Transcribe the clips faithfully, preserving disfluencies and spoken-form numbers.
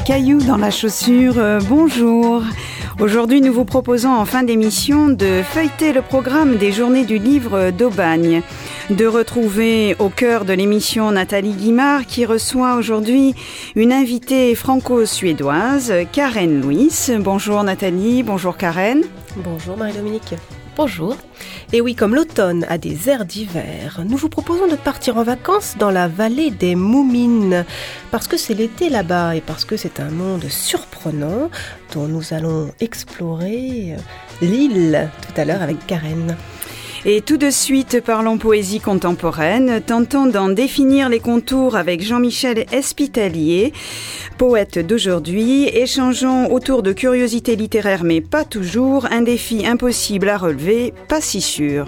cailloux dans la chaussure, euh, bonjour. Aujourd'hui, nous vous proposons en fin d'émission de feuilleter le programme des Journées du Livre d'Aubagne, de retrouver au cœur de l'émission Nathalie Guimard qui reçoit aujourd'hui une invitée franco-suédoise, Karen Louis. Bonjour Nathalie, bonjour Karen. Bonjour Marie-Dominique. Bonjour. Et oui, comme l'automne a des airs d'hiver, nous vous proposons de partir en vacances dans la vallée des Moumines, parce que c'est l'été là-bas et parce que c'est un monde surprenant dont nous allons explorer l'île tout à l'heure avec Karen. Et tout de suite, parlons poésie contemporaine, tentant d'en définir les contours avec Jean-Michel Espitalier, poète d'aujourd'hui. Échangeons autour de curiosités littéraires, mais pas toujours, un défi impossible à relever, pas si sûr.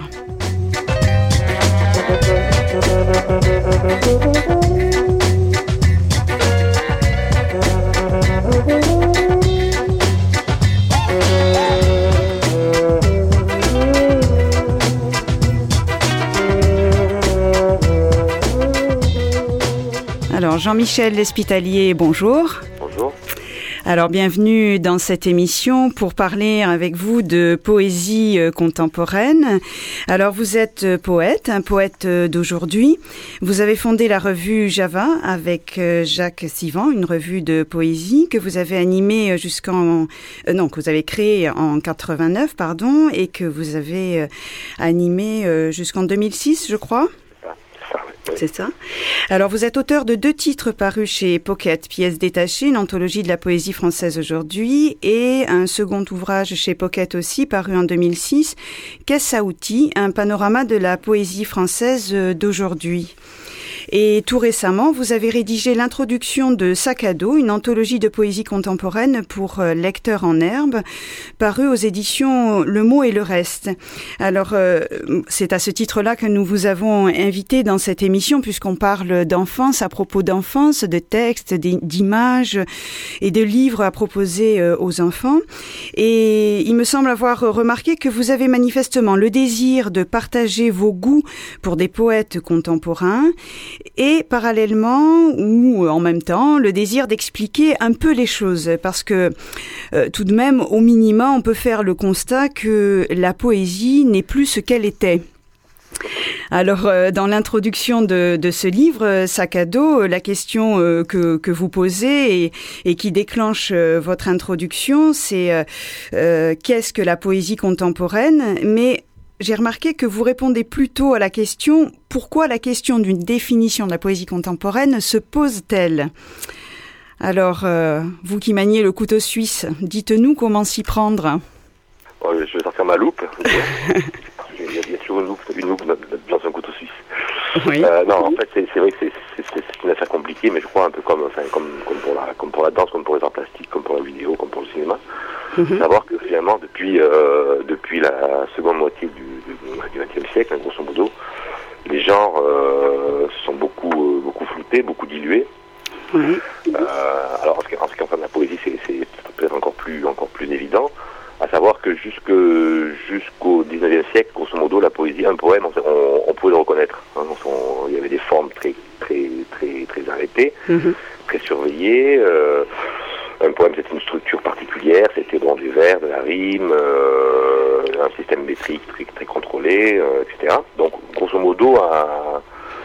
Alors Jean-Michel Espitalier, bonjour. Bonjour. Alors bienvenue dans cette émission pour parler avec vous de poésie contemporaine. Alors vous êtes poète, un poète d'aujourd'hui. Vous avez fondé la revue Java avec Jacques Sivan, une revue de poésie que vous avez animée jusqu'en euh, non que vous avez créée en quatre-vingt-neuf pardon et que vous avez animée jusqu'en deux mille six, je crois. C'est ça. Alors, vous êtes auteur de deux titres parus chez Pocket, Pièces détachées, une anthologie de la poésie française aujourd'hui, et un second ouvrage chez Pocket aussi, paru en deux mille six, Caisse à outils, un panorama de la poésie française d'aujourd'hui. Et tout récemment, vous avez rédigé l'introduction de Sac à dos, une anthologie de poésie contemporaine pour lecteurs en herbe, parue aux éditions Le Mot et le Reste. Alors, euh, c'est à ce titre-là que nous vous avons invité dans cette émission, puisqu'on parle d'enfance, à propos d'enfance, de textes, d'images et de livres à proposer aux enfants. Et il me semble avoir remarqué que vous avez manifestement le désir de partager vos goûts pour des poètes contemporains, et parallèlement ou en même temps le désir d'expliquer un peu les choses, parce que euh, tout de même au minima on peut faire le constat que la poésie n'est plus ce qu'elle était. Alors, euh, dans l'introduction de, de ce livre, Sac à dos, la question euh, que, que vous posez et, et qui déclenche euh, votre introduction, c'est euh, euh, qu'est-ce que la poésie contemporaine ? Mais j'ai remarqué que vous répondez plutôt à la question « Pourquoi la question d'une définition de la poésie contemporaine se pose-t-elle ?» Alors, euh, vous qui maniez le couteau suisse, dites-nous comment s'y prendre. Bon, je vais sortir ma loupe. Il y a toujours une loupe, une loupe dans un couteau suisse. Oui. Euh, non, en fait, c'est, c'est vrai que c'est, c'est, c'est une affaire compliquée, mais je crois un peu comme, enfin, comme, comme, pour la, comme pour la danse, comme pour les arts plastiques, comme pour la vidéo, comme pour le cinéma. Mm-hmm. Savoir que finalement, depuis, euh, depuis la seconde moitié du, du vingtième siècle, grosso modo, les genres euh, sont beaucoup, euh, beaucoup floutés, beaucoup dilués. Mm-hmm. Euh, alors, en ce qui, en ce qui concerne la poésie, c'est, c'est peut-être encore plus, encore plus évident. À savoir que jusque, jusqu'au dix-neuvième siècle, grosso modo, la poésie, un poème, on, on, on pouvait le reconnaître. Hein, on, il y avait des formes très, très, très, très arrêtées, mm-hmm. très surveillées. Euh, un poème, c'était une structure particulière, c'était dans du vers, de la rime, euh, un système métrique très, très contrôlé, euh, et cetera. Donc, grosso modo, à,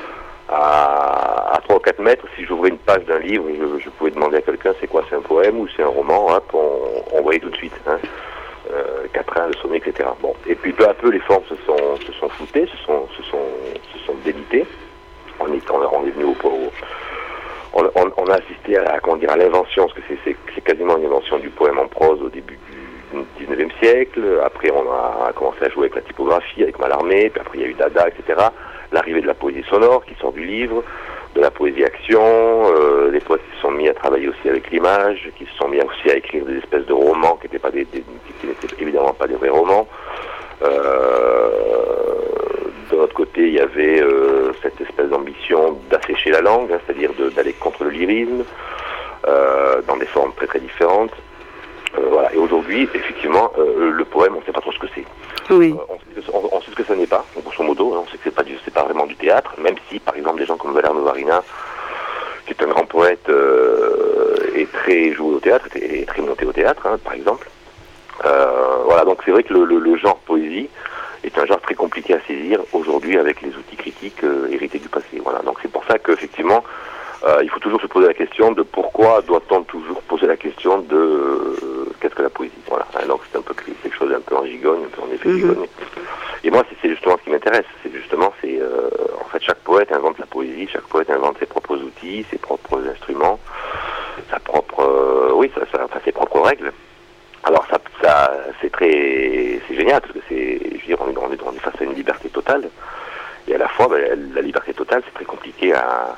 à, à trois ou quatre mètres, si j'ouvrais une page d'un livre, je, je pouvais demander à quelqu'un c'est quoi, c'est un poème ou c'est un roman, hop, on, on voyait tout de suite. Hein. Euh, quatrain, le sommet, et cetera. Bon. Et puis peu à peu, les formes se sont, se sont floutées, se sont, se sont, se sont délitées. On est, on, on est venu au, au on, on, on a assisté à, à, comment dire, à l'invention, parce que c'est, c'est, c'est quasiment une invention du poème en prose au début du dix-neuvième siècle. Après, on a commencé à jouer avec la typographie, avec Mallarmé. Puis après, il y a eu Dada, et cetera. L'arrivée de la poésie sonore qui sort du livre, de la poésie action, euh, les poètes qui se sont mis à travailler aussi avec l'image, qui se sont mis aussi à écrire des espèces de romans qui n'étaient pas des, des qui n'étaient évidemment pas des vrais romans. Euh, de l'autre côté, il y avait euh, cette espèce d'ambition d'assécher la langue, hein, c'est-à-dire de, d'aller contre le lyrisme, euh, dans des formes très très différentes. Euh, voilà. Et aujourd'hui, effectivement, euh, le poème, on ne sait pas trop ce que c'est. Oui. Euh, on, sait, on, on sait ce que ça n'est pas, grosso modo. On sait que c'est pas, du, c'est pas vraiment du théâtre, même si, par exemple, des gens comme Valère Novarina, qui est un grand poète euh, est très joué au théâtre, est très monté au théâtre, hein, par exemple. Euh, voilà, donc c'est vrai que le, le, le genre poésie est un genre très compliqué à saisir aujourd'hui avec les outils critiques euh, hérités du passé. Voilà, donc c'est pour ça qu'effectivement, euh, il faut toujours se poser la question de pourquoi doit-on toujours poser la question de euh, qu'est-ce que la poésie. Voilà, hein, donc c'est un peu quelque chose un peu en gigogne, un peu en effet gigogne. Mm-hmm. Et moi, c'est, c'est justement ce qui m'intéresse. C'est justement, c'est euh, en fait chaque poète invente la poésie, chaque poète invente ses propres outils, ses propres instruments, sa propre, euh, oui, ça, ça, enfin, ses propres règles. Alors ça, ça, c'est très, c'est génial parce que c'est, je veux dire, on est, on est, on est face à une liberté totale et à la fois, ben, la liberté totale, c'est très compliqué à,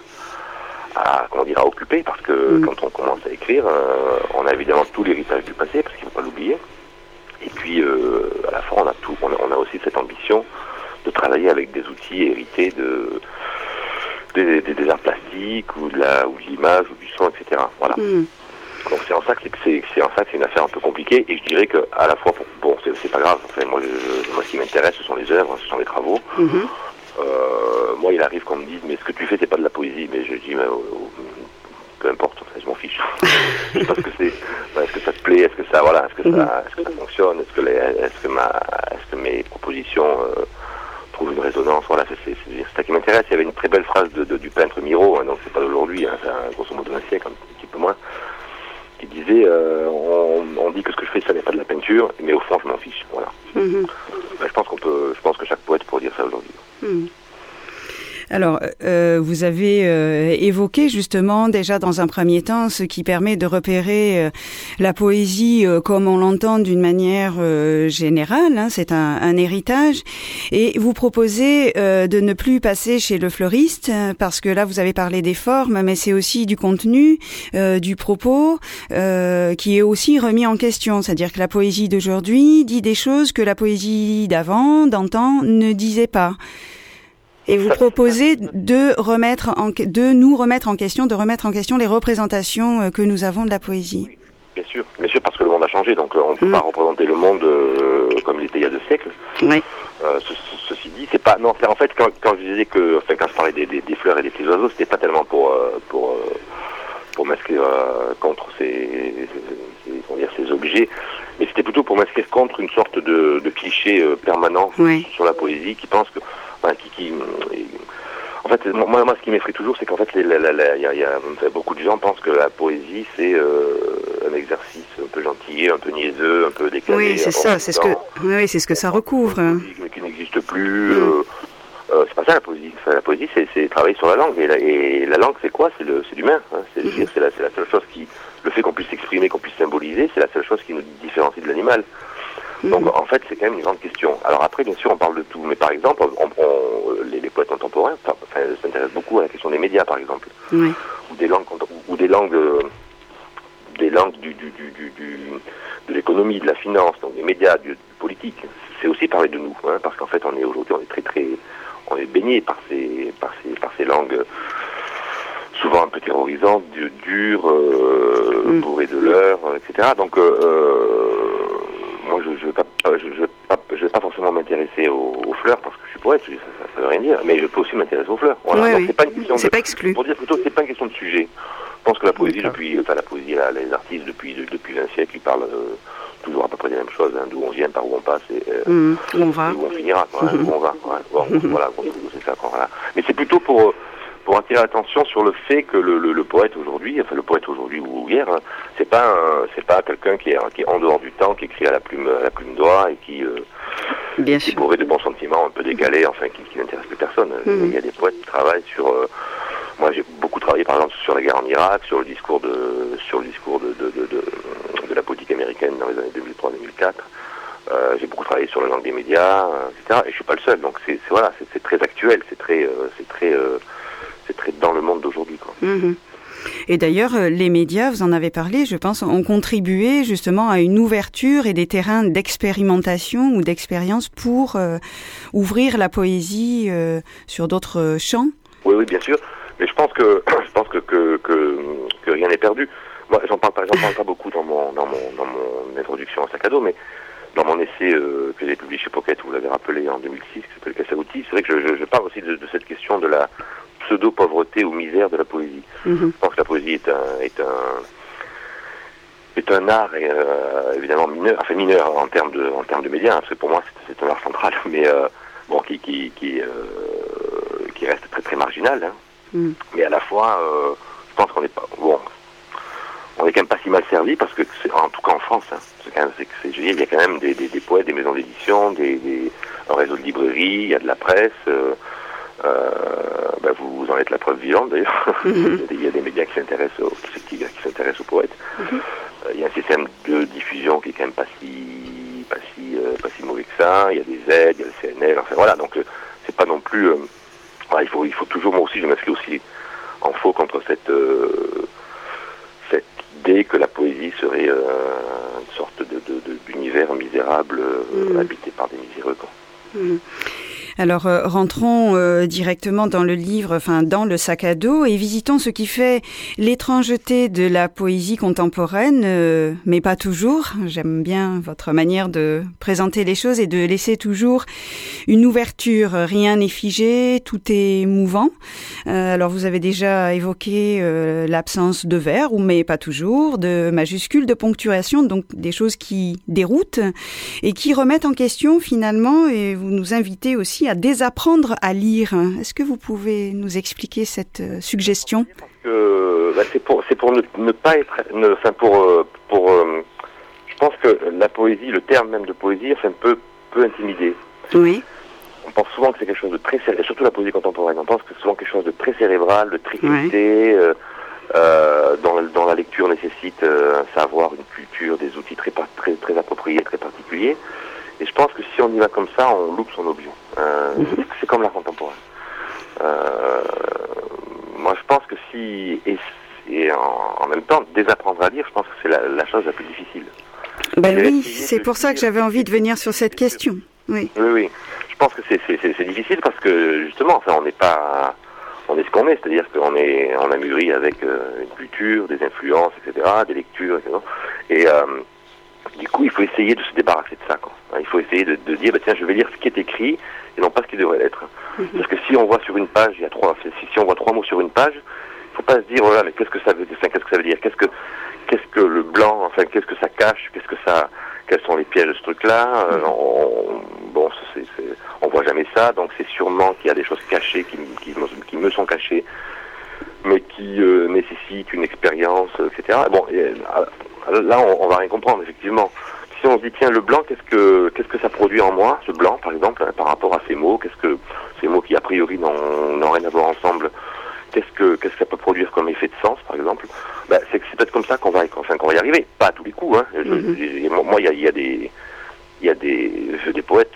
à, comment dire, à occuper parce que mmh. quand on commence à écrire, euh, on a évidemment tout l'héritage du passé parce qu'il ne faut pas l'oublier. Et puis euh, à la fois, on a tout, on a, on a aussi cette ambition de travailler avec des outils hérités de des, des, des arts plastiques ou de la, ou de l'image ou du son, et cetera. Voilà. Mmh. Donc c'est en ça que c'est, c'est, c'est en ça que c'est une affaire un peu compliquée et je dirais que à la fois pour, bon c'est, c'est pas grave, enfin, moi, je, moi ce qui m'intéresse ce sont les œuvres, ce sont les travaux. Mm-hmm. Euh, moi il arrive qu'on me dise mais ce que tu fais c'est pas de la poésie, mais je dis mais, oh, oh, peu importe, enfin, je m'en fiche. Parce que c'est, est-ce que ça te plaît, est-ce que ça voilà, est-ce que ça, mm-hmm. est-ce que ça fonctionne, est-ce que les, est-ce que ma, est-ce que mes propositions euh, trouvent une résonance, voilà c'est, c'est, c'est, c'est ça qui m'intéresse. Il y avait une très belle phrase de, de, du peintre Miro, hein, donc c'est pas d'aujourd'hui, hein, c'est un, grosso modo d'un siècle, un petit peu moins. Qui disait euh, on, on dit que ce que je fais ça n'est pas de la peinture mais au fond je m'en fiche, voilà. Mm-hmm. Ben, je pense qu'on peut je pense que chaque poète pourrait dire ça aujourd'hui. Mm. Alors, euh, vous avez euh, évoqué justement déjà dans un premier temps ce qui permet de repérer euh, la poésie euh, comme on l'entend d'une manière euh, générale, hein, c'est un, un héritage, et vous proposez euh, de ne plus passer chez le fleuriste parce que là vous avez parlé des formes, mais c'est aussi du contenu, euh, du propos euh, qui est aussi remis en question, c'est-à-dire que la poésie d'aujourd'hui dit des choses que la poésie d'avant, d'antan, ne disait pas. Et vous proposez de remettre en, de nous remettre en question, de remettre en question les représentations que nous avons de la poésie. Oui, bien sûr, bien sûr, parce que le monde a changé, donc on ne peut mmh. pas représenter le monde euh, comme il était il y a deux siècles. Oui. Euh, ce, ce, ceci dit, c'est pas, non, c'est en fait quand, quand je disais que, enfin, quand je parlais des, des, des fleurs et des petits oiseaux, c'était pas tellement pour euh, pour euh, pour m'inscrire euh, contre ces, ces, on va dire, ces objets, mais c'était plutôt pour m'inscrire contre une sorte de, de cliché euh, permanent oui. sur la poésie qui pense que Enfin, qui, qui, en fait, moi, moi, ce qui m'effraie toujours, c'est qu'en fait, il y, y, y a beaucoup de gens pensent que la poésie, c'est euh, un exercice un peu gentil, un peu niaiseux, un peu décalé. Oui, c'est ça, c'est ce que, oui, c'est ce que ça recouvre. Mais qui n'existe plus. Mm. Euh, euh, c'est pas ça la poésie. Enfin, la poésie, c'est, c'est travailler sur la langue. Et la, et la langue, c'est quoi ? C'est, le, c'est l'humain. Hein. C'est, mm. c'est, la, c'est la seule chose qui, le fait qu'on puisse s'exprimer, qu'on puisse symboliser, c'est la seule chose qui nous différencie de l'animal. Donc en fait c'est quand même une grande question. Alors après bien sûr on parle de tout, mais par exemple on, on, les, les poètes contemporains enfin, s'intéressent beaucoup à la question des médias par exemple, oui. ou des langues ou des langues des langues du, du, du, du, du de l'économie, de la finance, donc des médias, du, du politique. C'est aussi parler de nous, hein, parce qu'en fait on est aujourd'hui on est très très on est baigné par ces par ces par ces langues souvent un peu terrorisantes, dures, euh, mm. bourrées de leurre, et cetera. Donc euh, moi, je ne vais pas, je, je, je vais pas forcément m'intéresser aux, aux fleurs parce que je suis poète, ça, ça, ça veut rien dire. Mais je peux aussi m'intéresser aux fleurs. Voilà. Oui, Donc, oui. c'est pas une question. C'est de, pas exclu. Pour dire plutôt, c'est pas une question de sujet. Je pense que la poésie, D'accord. depuis, enfin la poésie, là, les artistes depuis depuis vingt siècles, ils parlent euh, toujours à peu près des mêmes choses, hein, d'où on vient, par où on passe, et euh, mmh, où on va, où on finira, quoi, mmh. où on va. Ouais, bon, mmh. Voilà, c'est ça. Quoi, voilà. Mais c'est plutôt pour pour attirer l'attention sur le fait que le, le, le poète aujourd'hui, enfin le poète aujourd'hui ou hier, hein, c'est pas un, c'est pas quelqu'un qui est, qui est en dehors du temps, qui écrit à la plume à la plume d'oie et qui, euh, Bien qui sûr. bourré de bons sentiments, un peu décalés, enfin qui, qui n'intéresse plus personne. Mmh. Il y a des poètes qui travaillent sur. Euh, moi, j'ai beaucoup travaillé, par exemple, sur la guerre en Irak, sur le discours de, sur le discours de de, de, de, de la politique américaine dans les années deux mille trois deux mille quatre. Euh, j'ai beaucoup travaillé sur la langue des médias, euh, et cetera. Et je suis pas le seul. Donc c'est, c'est voilà, c'est, c'est très actuel, c'est très, euh, c'est très euh, c'est très dans le monde d'aujourd'hui, quoi. Mmh. Et d'ailleurs, les médias, vous en avez parlé, je pense, ont contribué justement à une ouverture et des terrains d'expérimentation ou d'expérience pour euh, ouvrir la poésie euh, sur d'autres champs. Oui, oui, bien sûr. Mais je pense que je pense que que, que, que rien n'est perdu. Moi, j'en parle pas, j'en parle pas beaucoup dans mon dans mon dans mon introduction à Sac à dos, mais dans mon essai euh, que j'ai publié chez Pocket, vous l'avez rappelé en deux mille six, qui s'appelle Cassagouti, c'est vrai que je, je, je parle aussi de, de cette question de la pseudo-pauvreté ou misère de la poésie. Mm-hmm. Je pense que la poésie est un, est un, c'est un art euh, évidemment mineur, enfin mineur en termes de en termes de médias, hein, parce que pour moi c'est, c'est un art central, mais euh, bon qui qui qui, euh, qui reste très très marginal, hein. Mm. Mais à la fois, euh, je pense qu'on n'est pas bon, on est quand même pas si mal servi parce que c'est, en tout cas en France, hein, c'est quand même, c'est, c'est, je veux dire, il y a quand même des, des, des poètes, des maisons d'édition, des, des un réseau de librairies, il y a de la presse. Euh, euh, ben vous, vous en êtes la preuve vivante d'ailleurs. Mm-hmm. Il y a des médias qui s'intéressent aux, qui, qui s'intéressent aux poètes. Mm-hmm. Euh, il y a un système de diffusion qui est quand même pas si pas si euh, pas si mauvais que ça. Il y a des aides, il y a le C N L. Enfin voilà, donc euh, c'est pas non plus. Euh, voilà, il faut il faut toujours, moi aussi je m'inscris aussi en faux contre cette euh, cette idée que la poésie serait euh, une sorte de, de, de d'univers misérable euh, mm. habité par des miséreux. Quoi. Mm. Alors euh, rentrons euh, directement dans le livre, enfin dans le sac à dos, et visitons ce qui fait l'étrangeté de la poésie contemporaine, euh, mais pas toujours. J'aime bien votre manière de présenter les choses et de laisser toujours une ouverture. Rien n'est figé, tout est mouvant. Euh, alors vous avez déjà évoqué euh, l'absence de vers, ou mais pas toujours, de majuscules, de ponctuation, donc des choses qui déroutent et qui remettent en question finalement, et vous nous invitez aussi à désapprendre à lire. Est-ce que vous pouvez nous expliquer cette euh, suggestion ? Parce que bah, c'est pour c'est pour ne, ne pas être, ne, enfin pour euh, pour euh, je pense que la poésie, le terme même de poésie, enfin peut peut intimider. Oui. On pense souvent que c'est quelque chose de très cérébral, surtout la poésie contemporaine. On pense que c'est souvent quelque chose de très cérébral, de très crypté, oui. euh, euh, dont, dont la lecture nécessite euh, un savoir, une culture, des outils très très très appropriés, très particuliers. Et je pense que si on y va comme ça, on loupe son objet. Euh, mm-hmm. C'est comme l'art contemporain. Euh, moi, je pense que si... Et, et en, en même temps, désapprendre à lire, je pense que c'est la, la chose la plus difficile. Ben oui, c'est pour ça que j'avais envie de venir sur cette question. Oui, oui, oui. Je pense que c'est, c'est, c'est, c'est difficile parce que, justement, enfin, on n'est pas... On est ce qu'on est, c'est-à-dire qu'on est, on a mûri avec euh, une culture, des influences, et cetera, des lectures, et cetera. Et... Euh, Du coup, il faut essayer de se débarrasser de ça, quoi. Il faut essayer de, de dire, bah, tiens, je vais lire ce qui est écrit et non pas ce qui devrait l'être. Mm-hmm. Parce que si on voit sur une page, il y a trois, si, si on voit trois mots sur une page, il faut pas se dire, voilà, mais qu'est-ce que ça veut dire, enfin, qu'est-ce que ça veut dire, qu'est-ce que, qu'est-ce que le blanc, enfin, qu'est-ce que ça cache, qu'est-ce que ça, quels sont les pièges de ce truc-là. Mm-hmm. euh, on, bon, c'est, c'est, on voit jamais ça, donc c'est sûrement qu'il y a des choses cachées qui, qui, qui me sont cachées, mais qui euh, nécessitent une expérience, et cetera. Bon. Et, là, on, on va rien comprendre, effectivement. Si on se dit, tiens, le blanc, qu'est-ce que qu'est-ce que ça produit en moi, ce blanc, par exemple, hein, par rapport à ces mots, qu'est-ce que ces mots qui, a priori, n'ont, n'ont rien à voir ensemble, qu'est-ce que qu'est-ce que ça peut produire comme effet de sens, par exemple, ben, c'est, c'est peut-être comme ça qu'on va, enfin, qu'on va y arriver. Pas à tous les coups, hein. Mm-hmm. Je, moi, il y a, y a des il y a des, des poètes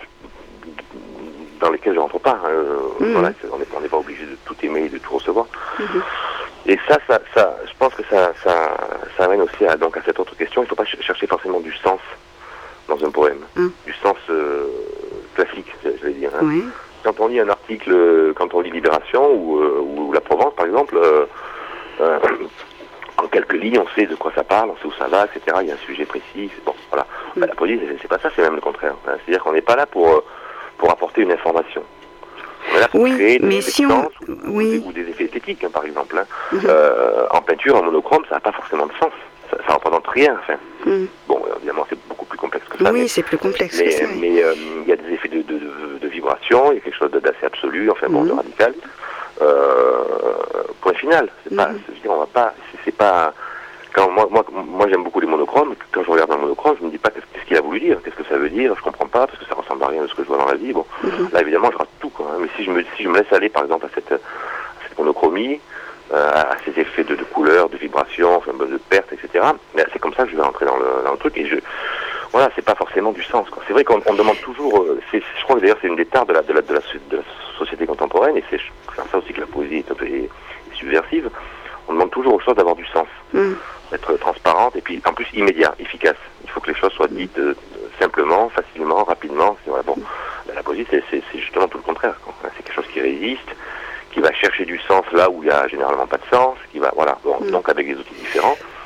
dans lesquels je rentre pas. Hein. Mm-hmm. Voilà, on n'est on n'est pas obligé de tout aimer et de tout recevoir. Mm-hmm. Et ça, ça, ça, je pense que ça, ça, ça amène aussi à, donc à cette autre question. Il ne faut pas ch- chercher forcément du sens dans un poème, mm. du sens euh, classique, je vais dire. Hein. Oui. Quand on lit un article, quand on lit Libération ou, euh, ou La Provence, par exemple, euh, euh, en quelques lignes, on sait de quoi ça parle, on sait où ça va, et cetera. Il y a un sujet précis. Bon, voilà. Mm. Ben, la poésie, c'est, c'est pas ça, c'est même le contraire. Hein. C'est-à-dire qu'on n'est pas là pour pour apporter une information. On est là pour oui, créer des mais si on... ou, oui. ou, des, ou des effets esthétiques, hein, par exemple. Hein. Mm-hmm. Euh, en peinture, en monochrome, ça n'a pas forcément de sens. Ça ne représente rien. Enfin. Mm. Bon, évidemment, c'est beaucoup plus complexe que ça. Oui, mais, c'est plus complexe mais, que ça. Mais il euh, y a des effets de, de, de, de vibration, il y a quelque chose d'assez absolu, enfin bon, mm-hmm. de radical. Euh, point final. C'est mm-hmm. pas, c'est, je veux dire, on va pas, c'est, c'est pas. Quand moi, moi, moi, j'aime beaucoup les monochromes. Quand je regarde un monochrome, je me dis pas qu'est-ce, qu'est-ce qu'il a voulu dire, qu'est-ce que ça veut dire. Je comprends pas parce que ça ressemble à rien de ce que je vois dans la vie. Bon, mm-hmm. là évidemment, je rate tout. Quoi, hein. Mais si je me, si je me laisse aller, par exemple, à cette, à cette monochromie, euh, à ces effets de, de couleurs, de vibrations, enfin, de perte, et cetera. Mais c'est comme ça que je vais rentrer dans le, dans le truc. Et je, voilà, c'est pas forcément du sens. Quoi. C'est vrai qu'on on demande toujours. Euh, c'est, je crois que d'ailleurs c'est une des tares de la, de la, de la, de la société contemporaine, et c'est, c'est ça aussi que la poésie est un peu est, est subversive. On demande toujours aux choses d'avoir du sens. Mm. Être transparente et puis en plus immédiat, efficace. Il faut que les choses soient dites euh, simplement, facilement, rapidement. Voilà, bon, la poésie c'est, c'est, c'est justement tout le contraire. Quoi. C'est quelque chose qui résiste, qui va chercher du sens là où il y a généralement pas de sens, qui va voilà. Bon, mm. donc avec des outils différents.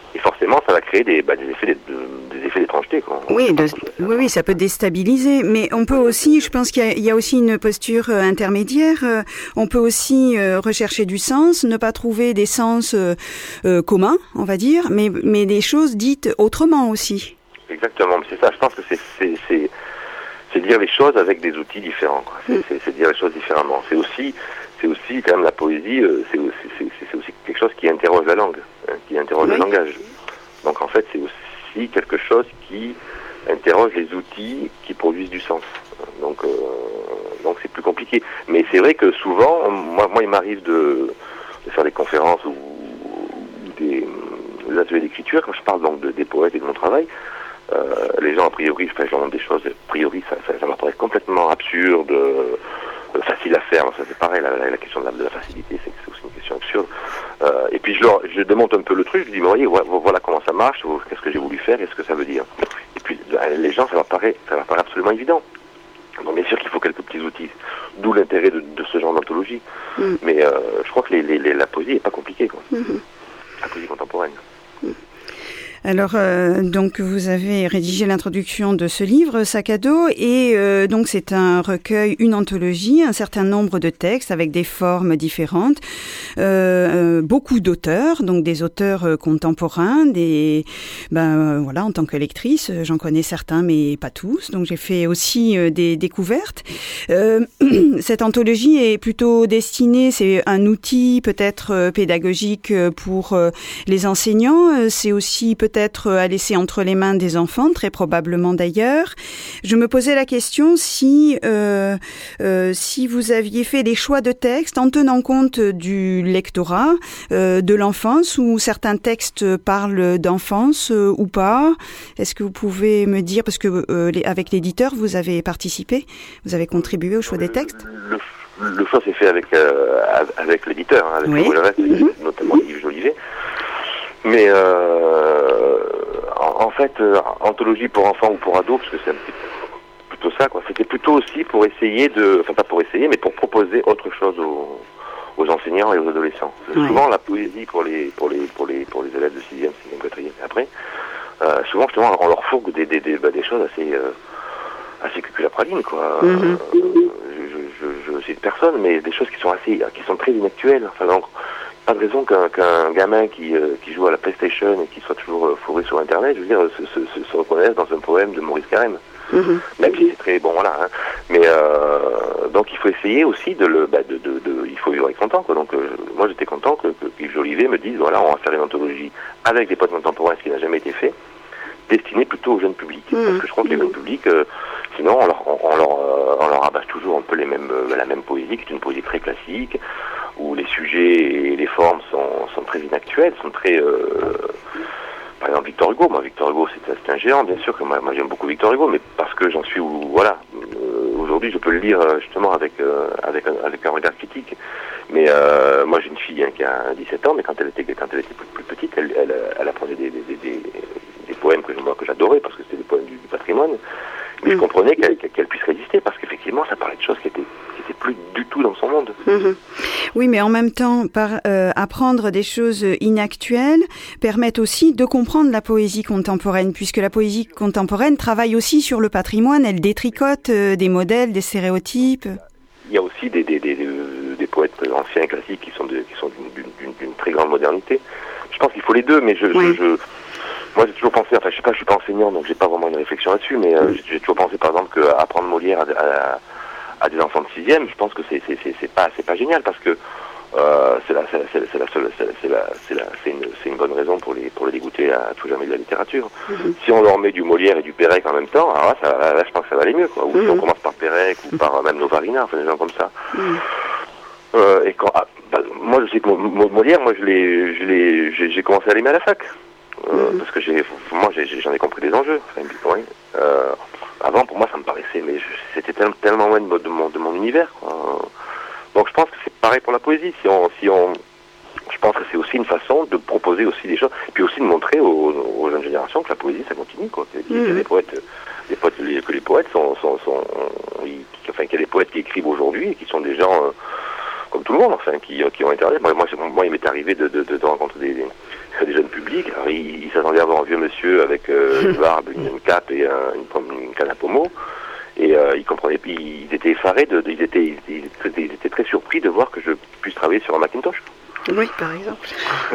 Et forcément, ça va créer des, bah, des effets, des, des effets d'étrangeté. Quoi. Oui, de, oui, oui, ça peut déstabiliser. Mais on peut aussi, je pense qu'il y a, il y a aussi une posture euh, intermédiaire. Euh, on peut aussi euh, rechercher du sens, ne pas trouver des sens euh, euh, communs, on va dire, mais, mais des choses dites autrement aussi. Exactement, c'est ça. Je pense que c'est, c'est, c'est, c'est dire les choses avec des outils différents. Quoi. C'est, mm. c'est, c'est dire les choses différemment. C'est aussi, c'est aussi quand même la poésie. Euh, c'est, aussi, c'est, c'est aussi quelque chose qui interroge la langue, hein, qui interroge oui. le langage. Donc en fait, c'est aussi quelque chose qui interroge les outils qui produisent du sens. Donc, euh, donc c'est plus compliqué. Mais c'est vrai que souvent, moi, moi il m'arrive de, de faire des conférences ou, ou des, des ateliers d'écriture. Quand je parle donc de, des poètes et de mon travail, euh, les gens a priori, enfin, je leur demande des choses. A priori, ça, ça, ça leur paraît complètement absurde, euh, facile à faire. Ça c'est pareil. La, la, la question de la, de la facilité, c'est, c'est aussi une question absurde. Euh, et puis je leur, je démonte un peu le truc. Je dis, mais voyez, voilà comment ça marche. Qu'est-ce que j'ai voulu faire et ce que ça veut dire. Et puis les gens, ça leur paraît, ça leur paraît absolument évident. Donc bien sûr qu'il faut quelques petits outils, d'où l'intérêt de, de ce genre d'anthologie. Mm. Mais euh, je crois que les, les, les, la poésie n'est pas compliquée, quoi. Mm-hmm. La poésie contemporaine. Mm. Alors, euh, donc vous avez rédigé l'introduction de ce livre, Sac à dos, et euh, donc c'est un recueil, une anthologie, un certain nombre de textes avec des formes différentes, euh, beaucoup d'auteurs, donc des auteurs euh, contemporains, des, ben euh, voilà, en tant que lectrice, j'en connais certains, mais pas tous, donc j'ai fait aussi euh, des découvertes. Euh, cette anthologie est plutôt destinée, c'est un outil peut-être euh, pédagogique pour euh, les enseignants, c'est aussi peut-être peut-être à laisser entre les mains des enfants, très probablement d'ailleurs. Je me posais la question si euh, euh, si vous aviez fait des choix de textes en tenant compte du lectorat, euh, de l'enfance, ou certains textes parlent d'enfance euh, ou pas. Est-ce que vous pouvez me dire, parce que euh, les, avec l'éditeur, vous avez participé, vous avez contribué au choix des textes? Le, le choix s'est fait avec, euh, avec l'éditeur, hein, avec oui. le reste, mm-hmm. notamment Yves Jolivet. Mais euh, en, en fait, euh, anthologie pour enfants ou pour ados, parce que c'est un petit, plutôt ça, quoi. C'était plutôt aussi pour essayer de, enfin pas pour essayer, mais pour proposer autre chose aux, aux enseignants et aux adolescents. Ouais. Souvent, la poésie pour les pour les pour les pour les élèves de sixième, sixième, quatrième et après, euh, souvent justement, on leur fourgue des des des, bah, des choses assez euh, assez cuculapraline, quoi. Mm-hmm. Euh, je, je, je cite personne, mais des choses qui sont assez, qui sont très inactuelles. Enfin donc. Pas de raison qu'un, qu'un gamin qui, euh, qui joue à la PlayStation et qui soit toujours euh, fourré sur Internet, je veux dire, se, se, se reconnaisse dans un poème de Maurice Carême. Mm-hmm. Même si c'est très bon, voilà. Hein. Mais euh, donc il faut essayer aussi de le, bah, de, de, de, il faut vivre avec son temps, quoi. Donc euh, moi j'étais content que, que Yves Jolivet me dise, voilà, on va faire une anthologie avec des poètes contemporains, ce qui n'a jamais été fait, destiné plutôt au jeune public. Mm-hmm. Parce que je crois que les jeunes publics, euh, sinon on leur, on, on leur, euh, on leur rabâche toujours un peu les mêmes, euh, la même poésie, qui est une poésie très classique, où les sujets et les formes sont, sont très inactuels, sont très... Euh, par exemple, Victor Hugo. Moi, Victor Hugo, c'est, c'est un géant, bien sûr, que moi, moi j'aime beaucoup Victor Hugo, mais parce que j'en suis où... Voilà. Euh, aujourd'hui, je peux le lire, justement, avec, euh, avec, un, avec un regard critique. Mais euh, moi, j'ai une fille hein, qui a dix-sept ans, mais quand elle était, quand elle était plus, plus petite, elle, elle, elle apprenait des, des, des, des poèmes que, moi, que j'adorais, parce que c'était des poèmes du, du patrimoine. Mais mmh. je comprenais qu'elle, qu'elle puisse résister, parce qu'effectivement, ça parlait de choses qui étaient, qui étaient plus du tout dans son monde. Mmh. Oui, mais en même temps, par, euh, apprendre des choses inactuelles permettent aussi de comprendre la poésie contemporaine, puisque la poésie contemporaine travaille aussi sur le patrimoine, elle détricote euh, des modèles, des stéréotypes. Il y a aussi des, des, des, des, des poètes anciens, classiques, qui sont, de, qui sont d'une, d'une, d'une très grande modernité. Je pense qu'il faut les deux, mais je... Oui. je, je Moi, j'ai toujours pensé, enfin, je sais pas, je suis pas enseignant, donc j'ai pas vraiment une réflexion là-dessus, mais euh, j'ai, j'ai toujours pensé, par exemple, qu'apprendre Molière à, à, à des enfants de sixième, je pense que c'est, c'est, c'est, c'est pas, c'est pas génial, parce que euh, c'est la, c'est, c'est, c'est la seule, c'est, c'est la, c'est la, c'est une, c'est une bonne raison pour les, pour les dégoûter à tout jamais de la littérature. Mm-hmm. Si on leur met du Molière et du Pérec en même temps, alors là, ça, là je pense que ça va aller mieux, quoi. Ou mm-hmm. si on commence par Pérec, ou par même Novarina, enfin, des gens comme ça. Mm-hmm. Euh, et quand, ah, bah, moi, je sais que Molière, moi, je l'ai, je l'ai, j'ai, j'ai commencé à l'aimer à la fac. Euh, mmh. Parce que j'ai, moi j'ai, j'en ai compris des enjeux. Enfin, oui. euh, avant pour moi ça me paraissait, mais je, c'était tellement, tellement loin de, de, mon, de mon univers, quoi. Donc je pense que c'est pareil pour la poésie. Si on, si on, je pense que c'est aussi une façon de proposer aussi des choses, et puis aussi de montrer aux, aux jeunes générations que la poésie ça continue, quoi. Qu'il y a des poètes, des poètes, que les poètes sont, sont, sont ils, enfin qu'il y a des poètes qui écrivent aujourd'hui et qui sont des gens. Euh, comme tout le monde, enfin, qui, qui ont internet. Moi, moi, moi, il m'est arrivé de, de, de, de rencontrer des, des jeunes publics. Alors, ils, ils s'attendaient à voir un vieux monsieur avec euh, une barbe, une, une cape et un, une, une canne à pommeau. Et euh, ils comprenaient, ils étaient effarés, de, de, ils, étaient, ils, étaient, ils étaient très surpris de voir que je puisse travailler sur un Macintosh. Oui, par exemple.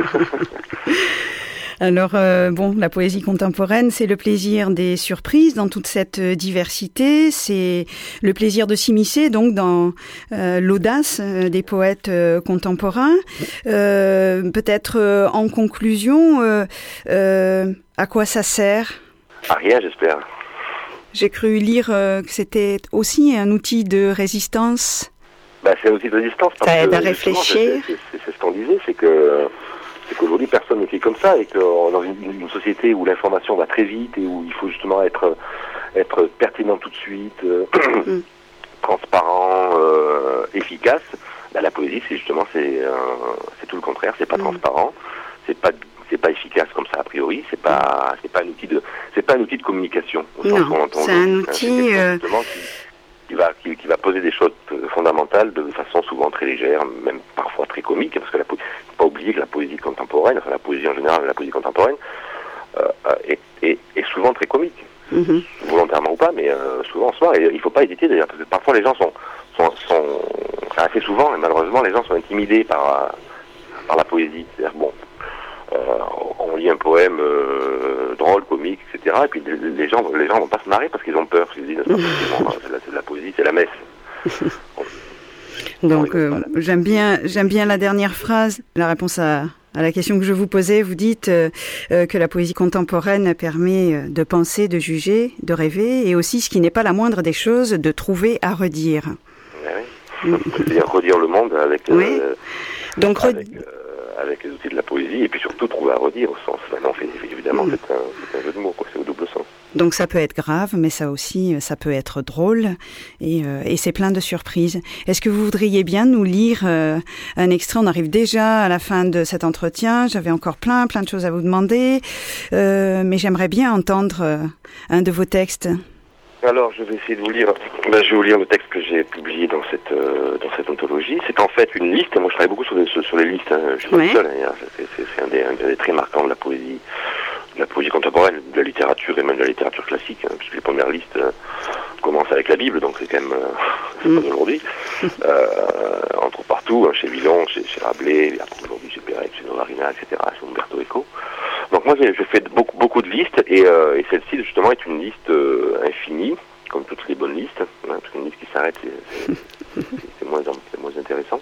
Alors, euh, bon, la poésie contemporaine, c'est le plaisir des surprises dans toute cette diversité, c'est le plaisir de s'immiscer donc dans euh, l'audace des poètes euh, contemporains. Euh, peut-être euh, en conclusion, euh, euh, à quoi ça sert ? À rien, j'espère. J'ai cru lire euh, que c'était aussi un outil de résistance. Bah, c'est un outil de résistance. Parce ça aide que, à réfléchir. C'est, c'est, c'est ce qu'on disait, c'est que c'est qu'aujourd'hui personne n'écrit comme ça et que dans une, une société où l'information va très vite et où il faut justement être être pertinent tout de suite, euh, mm. transparent, euh, efficace. Bah, la poésie, c'est justement c'est euh, c'est tout le contraire. C'est pas mm. transparent, c'est pas c'est pas efficace comme ça a priori. C'est pas c'est pas un outil de c'est pas un outil de communication. Non, c'est un outil. C'est euh... qui, qui va qui, qui va poser des choses fondamentales de façon souvent très légère, même parfois très comique, parce que la po- faut pas oublier que la poésie contemporaine, enfin la poésie en général, la poésie contemporaine euh, est, est, est souvent très comique, mm-hmm. volontairement ou pas, mais euh, souvent en soi. Et il faut pas hésiter d'ailleurs, parce que parfois les gens sont sont, sont enfin, assez souvent, et malheureusement, les gens sont intimidés par par la poésie. C'est-à-dire bon. Euh, on lit un poème euh, drôle, comique, et cetera. Et puis les gens, les gens vont pas se marrer parce qu'ils ont peur. Parce qu'ils disent, c'est, c'est, la, c'est de la poésie, c'est la messe. Bon. Donc euh, j'aime bien, j'aime bien la dernière phrase, la réponse à, à la question que je vous posais. Vous dites euh, euh, que la poésie contemporaine permet de penser, de juger, de rêver, et aussi, ce qui n'est pas la moindre des choses, de trouver à redire. Oui. C'est-à-dire redire le monde avec. Oui. Euh, Donc. Avec, euh, avec les outils de la poésie, et puis surtout trouver à redire au sens. Enfin, non, évidemment, mmh. c'est, un, c'est un jeu de mots, quoi, c'est au double sens. Donc ça peut être grave, mais ça aussi, ça peut être drôle, et, euh, et c'est plein de surprises. Est-ce que vous voudriez bien nous lire euh, un extrait ? On arrive déjà à la fin de cet entretien, j'avais encore plein, plein de choses à vous demander, euh, mais j'aimerais bien entendre euh, un de vos textes. Alors, je vais essayer de vous lire. Ben, je vais vous lire le texte que j'ai publié dans cette euh, dans cette anthologie. C'est en fait une liste. Moi, je travaille beaucoup sur les sur les listes. Hein. Je suis pas ouais. seul. Hein. C'est, c'est, c'est un, des, un des traits marquants de la poésie, de la poésie contemporaine, de la littérature et même de la littérature classique. Hein, puisque les premières listes euh, commencent avec la Bible, donc c'est quand même euh, c'est mm. pas d'aujourd'hui. euh, on trouve partout, hein, chez Villon, chez, chez Rabelais, aujourd'hui chez Perec, chez Novarina, et cetera, chez Umberto Eco. Donc moi, j'ai, je fais beaucoup, beaucoup de listes, et, euh, et celle-ci, justement, est une liste euh, infinie, comme toutes les bonnes listes. Hein, parce qu'une liste qui s'arrête, c'est, c'est, c'est, c'est, moins, c'est moins intéressant.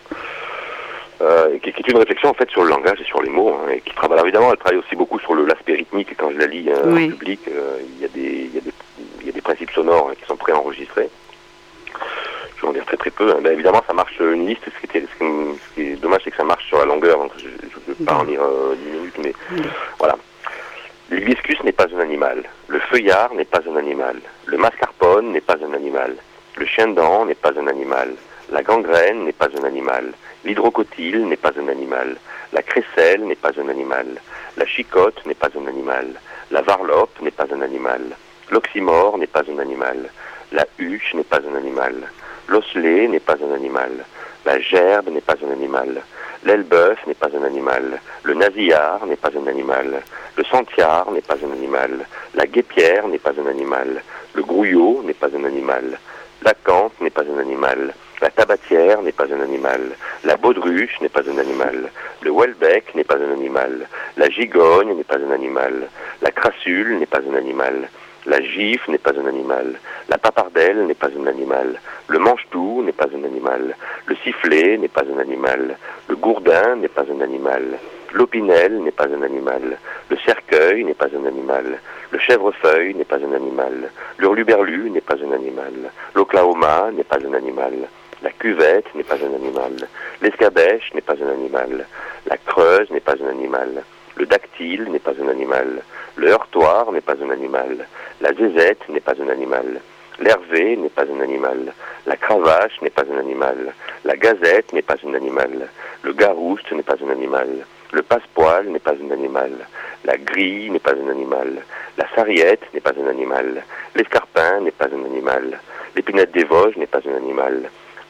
Euh, qui, qui est une réflexion, en fait, sur le langage et sur les mots, hein, et qui travaille, alors, évidemment, elle travaille aussi beaucoup sur le, l'aspect rythmique, et quand je la lis hein, oui. en public, euh, il y a des, il y a des, il y a des principes sonores hein, qui sont préenregistrés. Je vais en dire très très peu. Hein. Ben, évidemment, ça marche une liste. Ce qui, était, ce, qui, ce qui est dommage, c'est que ça marche sur la longueur. Donc je ne vais pas en lire euh, dix minutes, mais mmh. voilà. L'hibiscus n'est pas un animal. Le feuillard n'est pas un animal. Le mascarpone n'est pas un animal. Le chien-dent n'est pas un animal. La gangrène n'est pas un animal. L'hydrocotyle n'est pas un animal. La crécelle n'est pas un animal. La chicotte n'est pas un animal. La varlope n'est pas un animal. L'oxymore n'est pas un animal. La huche n'est pas un animal. L'osselet n'est pas un animal. La gerbe n'est pas un animal. L'elbeuf n'est pas un animal. Le nasillard n'est pas un animal. Le sentiard n'est pas un animal. La guépière n'est pas un animal. Le grouillot n'est pas un animal. La cante n'est pas un animal. La tabatière n'est pas un animal. La baudruche n'est pas un animal. Le welbeck n'est pas un animal. La gigogne n'est pas un animal. La crassule n'est pas un animal. La gifle n'est pas un animal. La papardelle n'est pas un animal. Le manche-tout n'est pas un animal. Le sifflet n'est pas un animal. Le gourdin n'est pas un animal. L'opinel n'est pas un animal. Le cercueil n'est pas un animal. Le chèvrefeuille n'est pas un animal. L'hurluberlu n'est pas un animal. L'oklahoma n'est pas un animal. La cuvette n'est pas un animal. L'escabèche n'est pas un animal. La creuse n'est pas un animal. Le dactyle n'est pas un animal. Le heurtoir n'est pas un animal. La zézette n'est pas un animal. L'hervé n'est pas un animal. La cravache n'est pas un animal. La gazette n'est pas un animal. Le garouste n'est pas un animal. Le passepoil n'est pas un animal. La grille n'est pas un animal. La sarriette n'est pas un animal. L'escarpin n'est pas un animal. L'épinette des Vosges n'est pas un animal.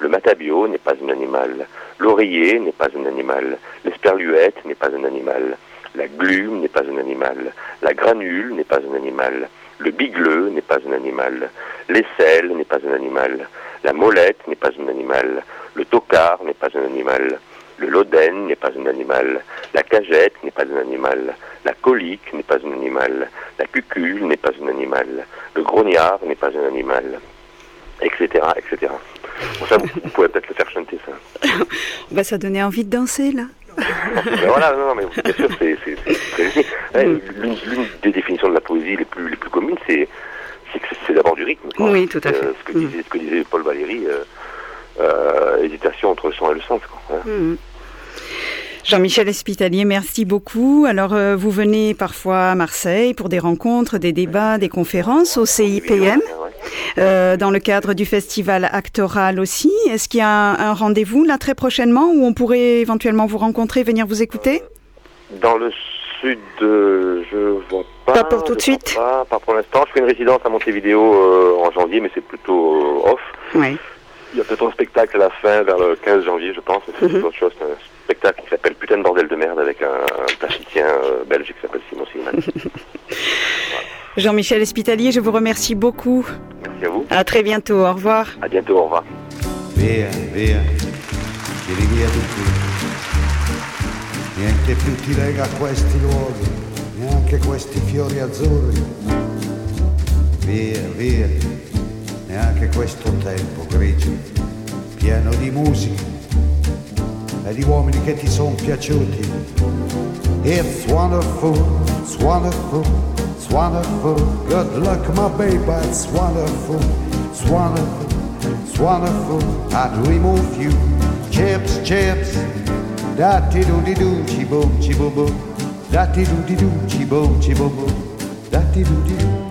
Le matabio n'est pas un animal. L'oreiller n'est pas un animal. L'esperluette n'est pas un animal. La glume n'est pas un animal. La granule n'est pas un animal. Le bigleux n'est pas un animal. L'aisselle n'est pas un animal. La molette n'est pas un animal. Le tocard n'est pas un animal. Le loden n'est pas un animal. La cagette n'est pas un animal. La colique n'est pas un animal. La cucule n'est pas un animal. Le grognard n'est pas un animal. Etc, et cetera. Bon, ça, vous, vous pouvez peut-être le faire chanter, ça. Bah, ça donnait envie de danser, là. Ben voilà, non, non, mais bien sûr, c'est, c'est, c'est très ouais, l'une, l'une des définitions de la poésie les plus, les plus communes, c'est, c'est que c'est d'abord du rythme. Quoi. Oui, tout à fait. Euh, ce, que disait, ce que disait Paul Valéry, euh, euh, hésitation entre le son et le sens. Quoi, hein. Mmh. Jean-Michel Espitalier, merci beaucoup. Alors, euh, vous venez parfois à Marseille pour des rencontres, des débats, des conférences au C I P M, euh, dans le cadre du festival Actoral aussi. Est-ce qu'il y a un, un rendez-vous là très prochainement où on pourrait éventuellement vous rencontrer, venir vous écouter ? euh, Dans le sud, euh, je vois pas. Pas pour tout de suite ? Pas, pas pour l'instant. Je fais une résidence à Montevideo euh, en janvier, mais c'est plutôt euh, off. Oui. Il y a peut-être un spectacle à la fin, vers le quinze janvier, je pense. Mais c'est mm-hmm. autre chose. C'est un spectacle qui s'appelle Putain de bordel de merde avec un, un plasticien euh, belge qui s'appelle Simon Silman. Voilà. Jean-Michel Espitalier, je vous remercie beaucoup. Merci à vous. À très bientôt. Au revoir. À bientôt. Au revoir. Via, via, tiri via di qui. Niente più ti lega a questi luoghi, neanche questi fiori azzurri. Via, via. Neanche questo tempo grigio, pieno di musica e di uomini che ti sono piaciuti. It's wonderful, it's wonderful, it's wonderful. Good luck, my baby, it's wonderful, it's wonderful, it's wonderful. I dream of you, chips, chips. Da-ti-do-di-do, chi-boom, chi-boom-boom. Da-ti-do-di-do, chi-boom, chi-boom-boom. Da-ti-do-di-do.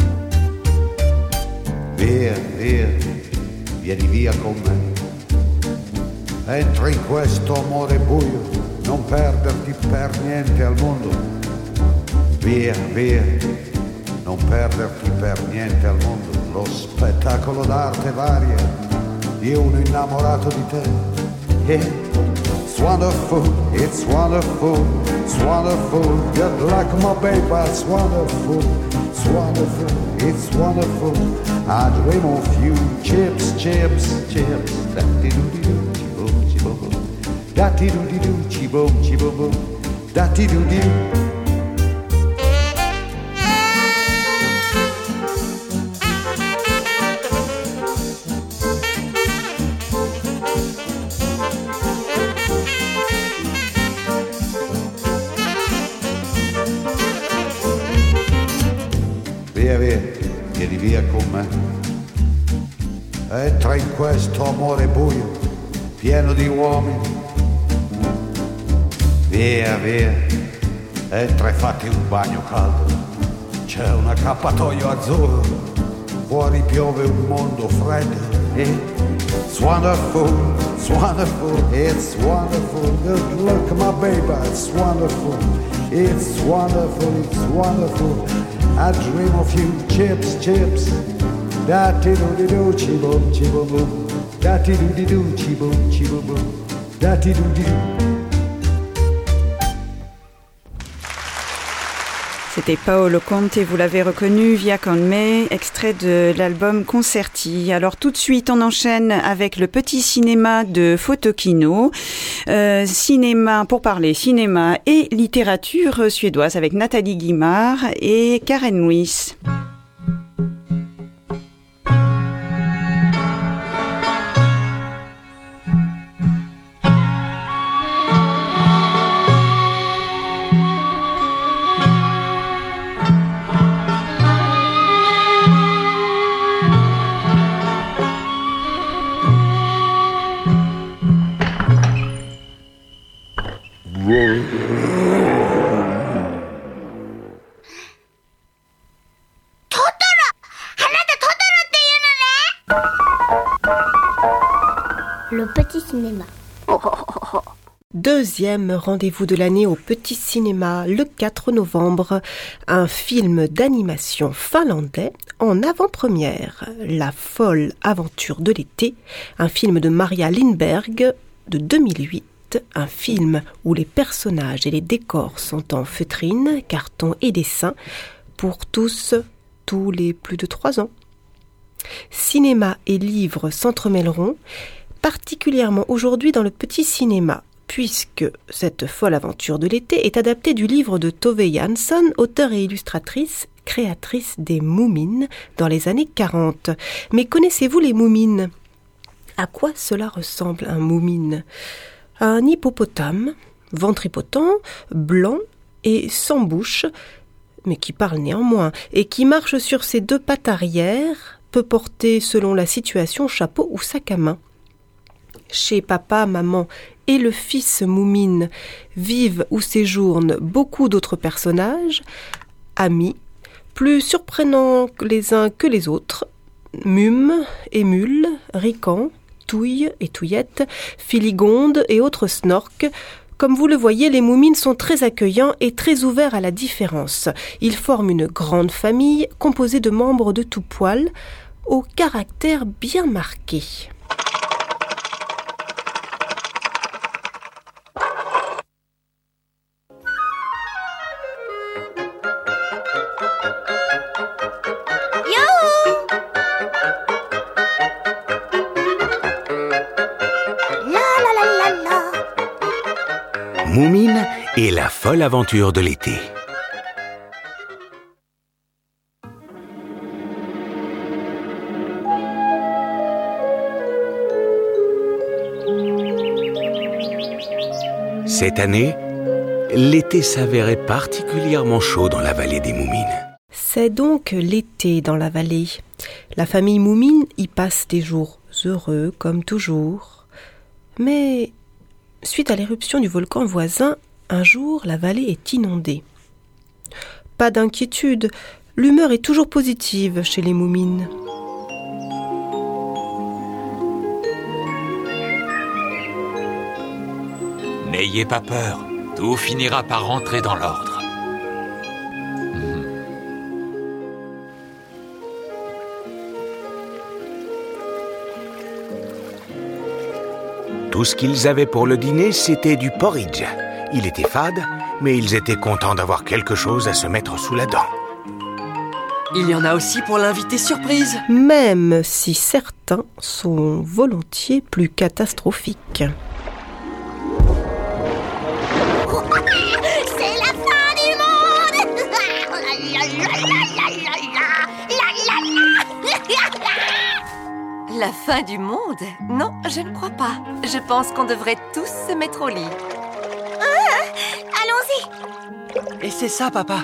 Via, via, vieni via con me. Entra in questo amore buio, non perderti per niente al mondo. Via, via, non perderti per niente al mondo. Lo spettacolo d'arte varia di uno innamorato di te. It's wonderful, it's wonderful, it's wonderful. Good luck, my baby, it's wonderful, it's wonderful, it's wonderful. I dream of you, chips, chips, chips. Da-ti-do-di-do, chi-boom, chi-boom-boom. Da-ti-do-di-do, chi-boom, chi-boom-boom. Da-ti-do-di-do. Via, via, vieni via con me. Entra in questo amore buio, pieno di uomini. Via, via, entra e fatti un bagno caldo. C'è un accappatoio azzurro, fuori piove un mondo freddo. It's wonderful, it's wonderful, it's wonderful. Good luck, my baby, it's wonderful. It's wonderful, it's wonderful. I dream of you, chips, chips. Da-ti-do-di-do, chi-boom, chi-boom-boom. Da-ti-do-di-do, chi-boom, chi-boom-boom. Da-ti-do-di-do. C'était Paolo Conte, vous l'avez reconnu, Via con me, extrait de l'album Concerti. Alors tout de suite, on enchaîne avec le petit cinéma de Photokino. Euh, cinéma, pour parler cinéma et littérature suédoise avec Nathalie Guimard et Karen Muis. Le petit cinéma. Oh, oh, oh, oh. Deuxième rendez-vous de l'année au Petit Cinéma, le quatre novembre. Un film d'animation finlandais en avant-première. La folle aventure de l'été. Un film de Maria Lindberg de deux mille huit. Un film où les personnages et les décors sont en feutrine, carton et dessin. Pour tous, tous les plus de trois ans. Cinéma et livres s'entremêleront, particulièrement aujourd'hui dans le Petit Cinéma, puisque cette folle aventure de l'été est adaptée du livre de Tove Jansson, auteure et illustratrice, créatrice des Moumines dans les années quarante. Mais connaissez-vous les Moumines ? À quoi cela ressemble un moumine ? Un hippopotame, ventripotent, blanc et sans bouche, mais qui parle néanmoins, et qui marche sur ses deux pattes arrière, peut porter, selon la situation, chapeau ou sac à main. Chez papa, maman et le fils Moumine vivent ou séjournent beaucoup d'autres personnages, amis, plus surprenants les uns que les autres, Mume et Mule, Rican, Touille et Touillette, Filigonde et autres snorks. Comme vous le voyez, les Moumines sont très accueillants et très ouverts à la différence. Ils forment une grande famille composée de membres de tout poil, au caractère bien marqué. Moumine et la folle aventure de l'été. Cette année, l'été s'avérait particulièrement chaud dans la vallée des Moumines. C'est donc l'été dans la vallée. La famille Moumine y passe des jours heureux, comme toujours. Mais suite à l'éruption du volcan voisin, un jour, la vallée est inondée. Pas d'inquiétude, l'humeur est toujours positive chez les Moumines. N'ayez pas peur, tout finira par rentrer dans l'ordre. Tout ce qu'ils avaient pour le dîner, c'était du porridge. Il était fade, mais ils étaient contents d'avoir quelque chose à se mettre sous la dent. Il y en a aussi pour l'invité surprise. Même si certains sont volontiers plus catastrophiques. C'est la fin du monde. La fin du monde ? Non, je ne crois pas. Je pense qu'on devrait tous se mettre au lit. Ah, allons-y. Et c'est ça, papa.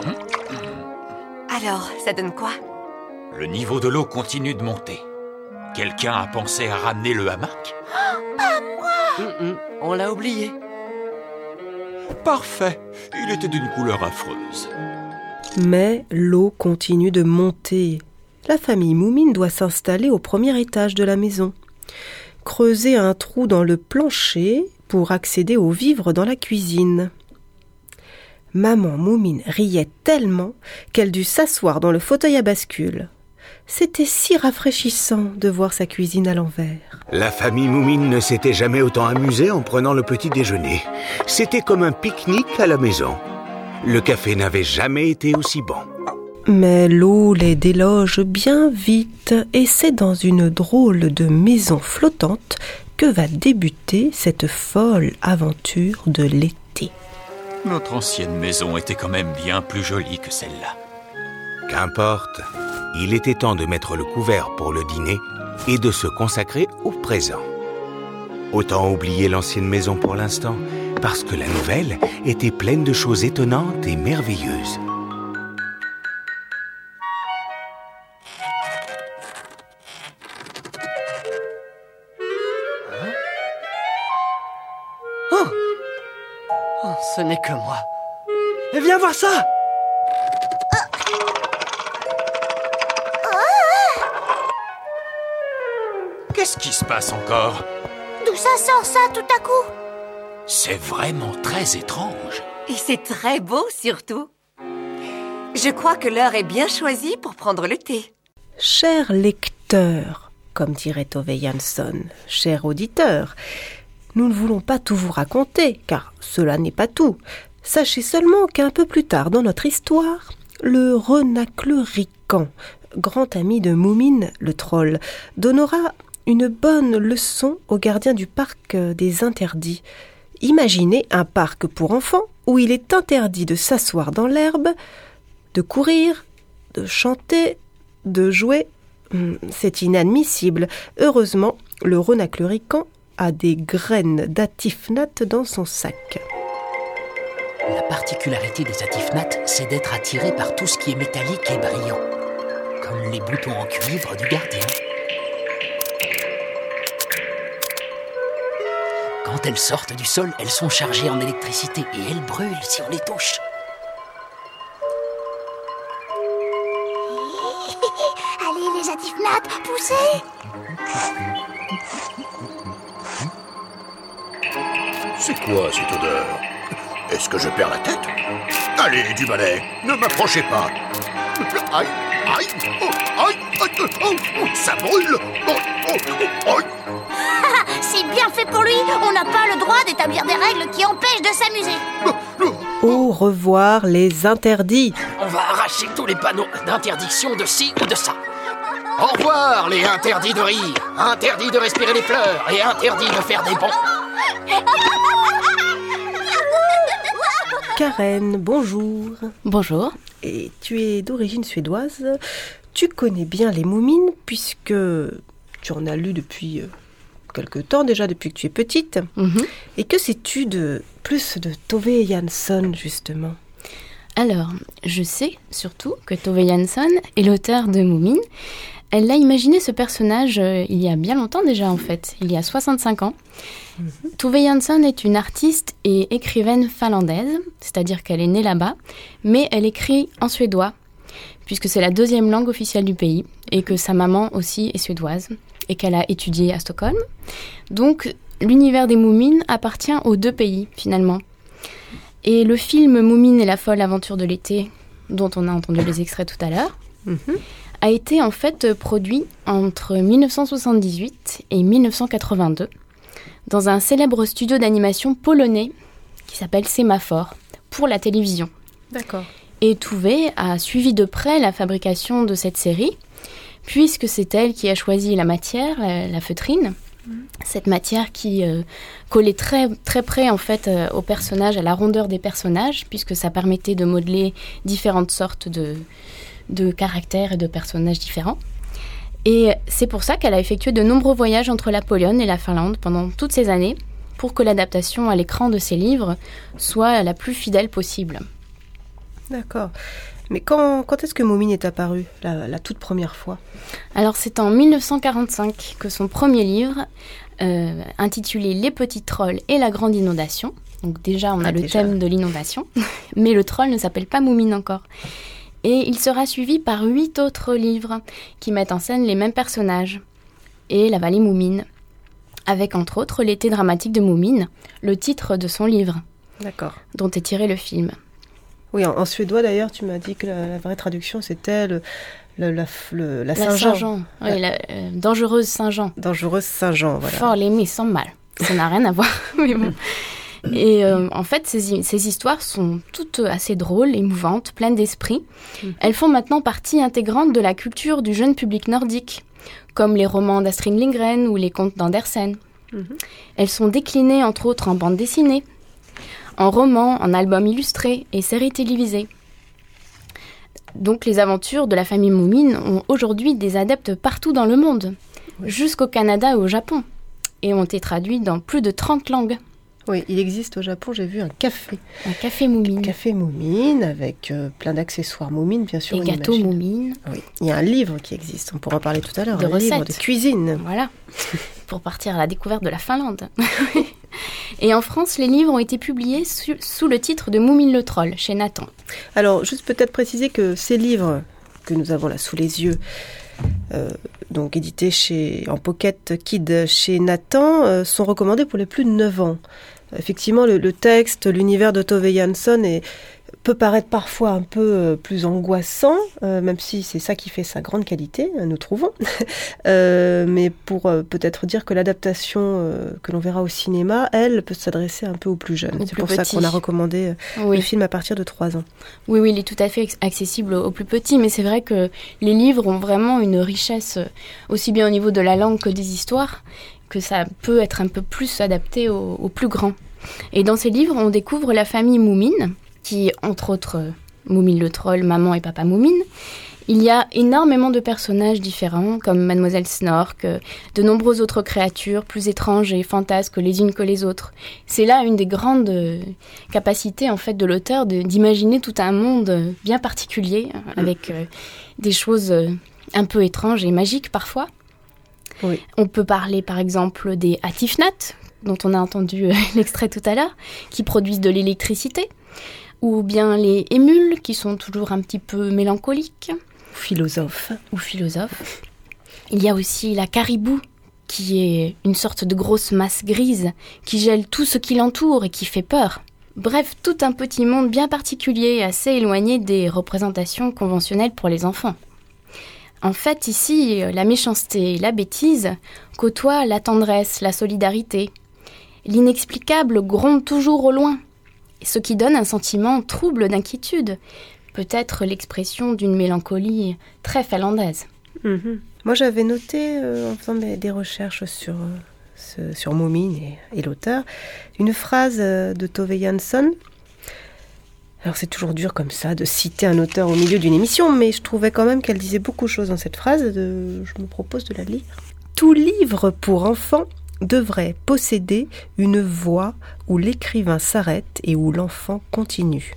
Alors, ça donne quoi ? Le niveau de l'eau continue de monter. Quelqu'un a pensé à ramener le hamac ? Oh, pas moi. Mm-mm, on l'a oublié. Parfait. Il était d'une couleur affreuse. Mais l'eau continue de monter. La famille Moumine doit s'installer au premier étage de la maison. Creuser un trou dans le plancher pour accéder aux vivres dans la cuisine. Maman Moumine riait tellement qu'elle dut s'asseoir dans le fauteuil à bascule. C'était si rafraîchissant de voir sa cuisine à l'envers. La famille Moumine ne s'était jamais autant amusée en prenant le petit déjeuner. C'était comme un pique-nique à la maison. Le café n'avait jamais été aussi bon. Mais l'eau les déloge bien vite et c'est dans une drôle de maison flottante que va débuter cette folle aventure de l'été. Notre ancienne maison était quand même bien plus jolie que celle-là. Qu'importe, il était temps de mettre le couvert pour le dîner et de se consacrer au présent. Autant oublier l'ancienne maison pour l'instant, parce que la nouvelle était pleine de choses étonnantes et merveilleuses. Ce n'est que moi. Viens voir ça. Qu'est-ce qui se passe encore ? D'où ça sort ça tout à coup ? C'est vraiment très étrange. Et c'est très beau surtout. Je crois que l'heure est bien choisie pour prendre le thé. Cher lecteur, comme dirait Tove Jansson, cher auditeur, nous ne voulons pas tout vous raconter, car cela n'est pas tout. Sachez seulement qu'un peu plus tard dans notre histoire, le renacle Rican, grand ami de Moumine le troll, donnera une bonne leçon aux gardiens du parc des interdits. Imaginez un parc pour enfants où il est interdit de s'asseoir dans l'herbe, de courir, de chanter, de jouer. C'est inadmissible. Heureusement, le renacle Rican a des graines d'atifnat dans son sac. La particularité des atifnates, c'est d'être attiré par tout ce qui est métallique et brillant, comme les boutons en cuivre du gardien. Quand elles sortent du sol, elles sont chargées en électricité et elles brûlent si on les touche. Allez, les atifnates, poussez! C'est quoi cette odeur? Est-ce que je perds la tête? Allez, du balai, ne m'approchez pas. Aïe, aïe, oh, aïe, aïe, oh, oh, ça brûle. Oh, oh, oh, aïe. C'est bien fait pour lui. On n'a pas le droit d'établir des règles qui empêchent de s'amuser. Au revoir les interdits. On va arracher tous les panneaux d'interdiction de ci ou de ça. Au revoir, les interdits de rire, interdits de respirer les fleurs et interdits de faire des bonds. Karen, bonjour. Bonjour. Et tu es d'origine suédoise. Tu connais bien les Moumines puisque tu en as lu depuis quelque temps déjà, depuis que tu es petite. Mm-hmm. Et que sais-tu de plus de Tove Jansson, justement? Alors, je sais surtout que Tove Jansson est l'auteur de Moumine. Elle a imaginé ce personnage euh, il y a bien longtemps déjà, en fait, il y a soixante-cinq ans. Mm-hmm. Tove Jansson est une artiste et écrivaine finlandaise, c'est-à-dire qu'elle est née là-bas, mais elle écrit en suédois, puisque c'est la deuxième langue officielle du pays, et que sa maman aussi est suédoise, et qu'elle a étudié à Stockholm. Donc, l'univers des Moumines appartient aux deux pays, finalement. Et le film Moumine et la folle aventure de l'été, dont on a entendu les extraits tout à l'heure, mm-hmm. a été en fait produit entre dix-neuf cent soixante-dix-huit et dix-neuf cent quatre-vingt-deux dans un célèbre studio d'animation polonais qui s'appelle Sémaphore, pour la télévision. D'accord. Et Tove a suivi de près la fabrication de cette série, puisque c'est elle qui a choisi la matière, la, la feutrine, mmh. cette matière qui euh, collait très, très près en fait euh, au personnage, à la rondeur des personnages, puisque ça permettait de modeler différentes sortes de, de caractères et de personnages différents. Et c'est pour ça qu'elle a effectué de nombreux voyages entre la Pologne et la Finlande pendant toutes ces années, pour que l'adaptation à l'écran de ses livres soit la plus fidèle possible. D'accord. Mais quand, quand est-ce que Moumine est apparue, la, la toute première fois? Alors c'est en dix-neuf cent quarante-cinq que son premier livre, euh, intitulé Les petits trolls et la grande inondation, donc déjà on a ah, le déjà. thème de l'inondation, mais le troll ne s'appelle pas Moumine encore. Et il sera suivi par huit autres livres qui mettent en scène les mêmes personnages, et la vallée Moumine, avec entre autres l'été dramatique de Moumine, le titre de son livre, D'accord. dont est tiré le film. Oui, en, en suédois d'ailleurs, tu m'as dit que la, la vraie traduction c'était le, le, la, le, la, la Saint-Jean. Saint-Jean. Oui, la euh, dangereuse Saint-Jean. Dangereuse Saint-Jean, voilà. Fort l'aimer sans mal. Ça n'a rien à voir, mais bon. Et euh, en fait, ces, ces histoires sont toutes assez drôles, émouvantes, pleines d'esprit. Mmh. Elles font maintenant partie intégrante de la culture du jeune public nordique, comme les romans d'Astrid Lindgren ou les contes d'Andersen. Mmh. Elles sont déclinées entre autres en bande dessinée, en romans, en albums illustrés et séries télévisées. Donc les aventures de la famille Moumine ont aujourd'hui des adeptes partout dans le monde, oui. jusqu'au Canada et au Japon, et ont été traduites dans plus de trente langues. Oui, il existe au Japon, j'ai vu un café. Un café Moumine. Un café Moumine avec euh, plein d'accessoires Moumine, bien sûr. Et gâteaux Moumine. Oui, il y a un livre qui existe, on pourra en parler tout à l'heure. De un recettes. livre de cuisine. Voilà, pour partir à la découverte de la Finlande. Et en France, les livres ont été publiés su- sous le titre de Moumine le troll, chez Nathan. Alors, juste peut-être préciser que ces livres que nous avons là sous les yeux, euh, donc édités chez, en Pocket Kid chez Nathan, euh, sont recommandés pour les plus de neuf ans. Effectivement, le, le texte, l'univers de Tove Jansson est, peut paraître parfois un peu euh, plus angoissant, euh, même si c'est ça qui fait sa grande qualité, nous trouvons. euh, mais pour euh, peut-être dire que l'adaptation euh, que l'on verra au cinéma, elle, peut s'adresser un peu aux plus jeunes. Aux c'est plus pour petits. ça qu'on a recommandé euh, oui. le film à partir de trois ans. Oui, oui, il est tout à fait accessible aux plus petits, mais c'est vrai que les livres ont vraiment une richesse, aussi bien au niveau de la langue que des histoires, que ça peut être un peu plus adapté aux, aux plus grands. Et dans ces livres, on découvre la famille Moumine, qui, entre autres, euh, Moumine le troll, maman et papa Moumine. Il y a énormément de personnages différents, comme Mademoiselle Snork, euh, de nombreuses autres créatures, plus étranges et fantasques les unes que les autres. C'est là une des grandes euh, capacités, en fait, de l'auteur, de, d'imaginer tout un monde euh, bien particulier, euh, avec euh, des choses euh, un peu étranges et magiques, parfois. Oui. On peut parler par exemple des Atifnat, dont on a entendu euh, l'extrait tout à l'heure, qui produisent de l'électricité, ou bien les émules, qui sont toujours un petit peu mélancoliques. Philosophes. Ou philosophes. Il y a aussi la caribou, qui est une sorte de grosse masse grise, qui gèle tout ce qui l'entoure et qui fait peur. Bref, tout un petit monde bien particulier, assez éloigné des représentations conventionnelles pour les enfants. En fait, ici, la méchanceté et la bêtise côtoient la tendresse, la solidarité. L'inexplicable gronde toujours au loin, ce qui donne un sentiment trouble d'inquiétude, peut-être l'expression d'une mélancolie très finlandaise. Mmh. Moi, j'avais noté, euh, en faisant des, des recherches sur, euh, ce, sur Moumine et, et l'auteur, une phrase euh, de Tove Jansson. Alors c'est toujours dur comme ça de citer un auteur au milieu d'une émission, mais je trouvais quand même qu'elle disait beaucoup de choses dans cette phrase. De, je me propose de la lire. Tout livre pour enfants devrait posséder une voix où l'écrivain s'arrête et où l'enfant continue.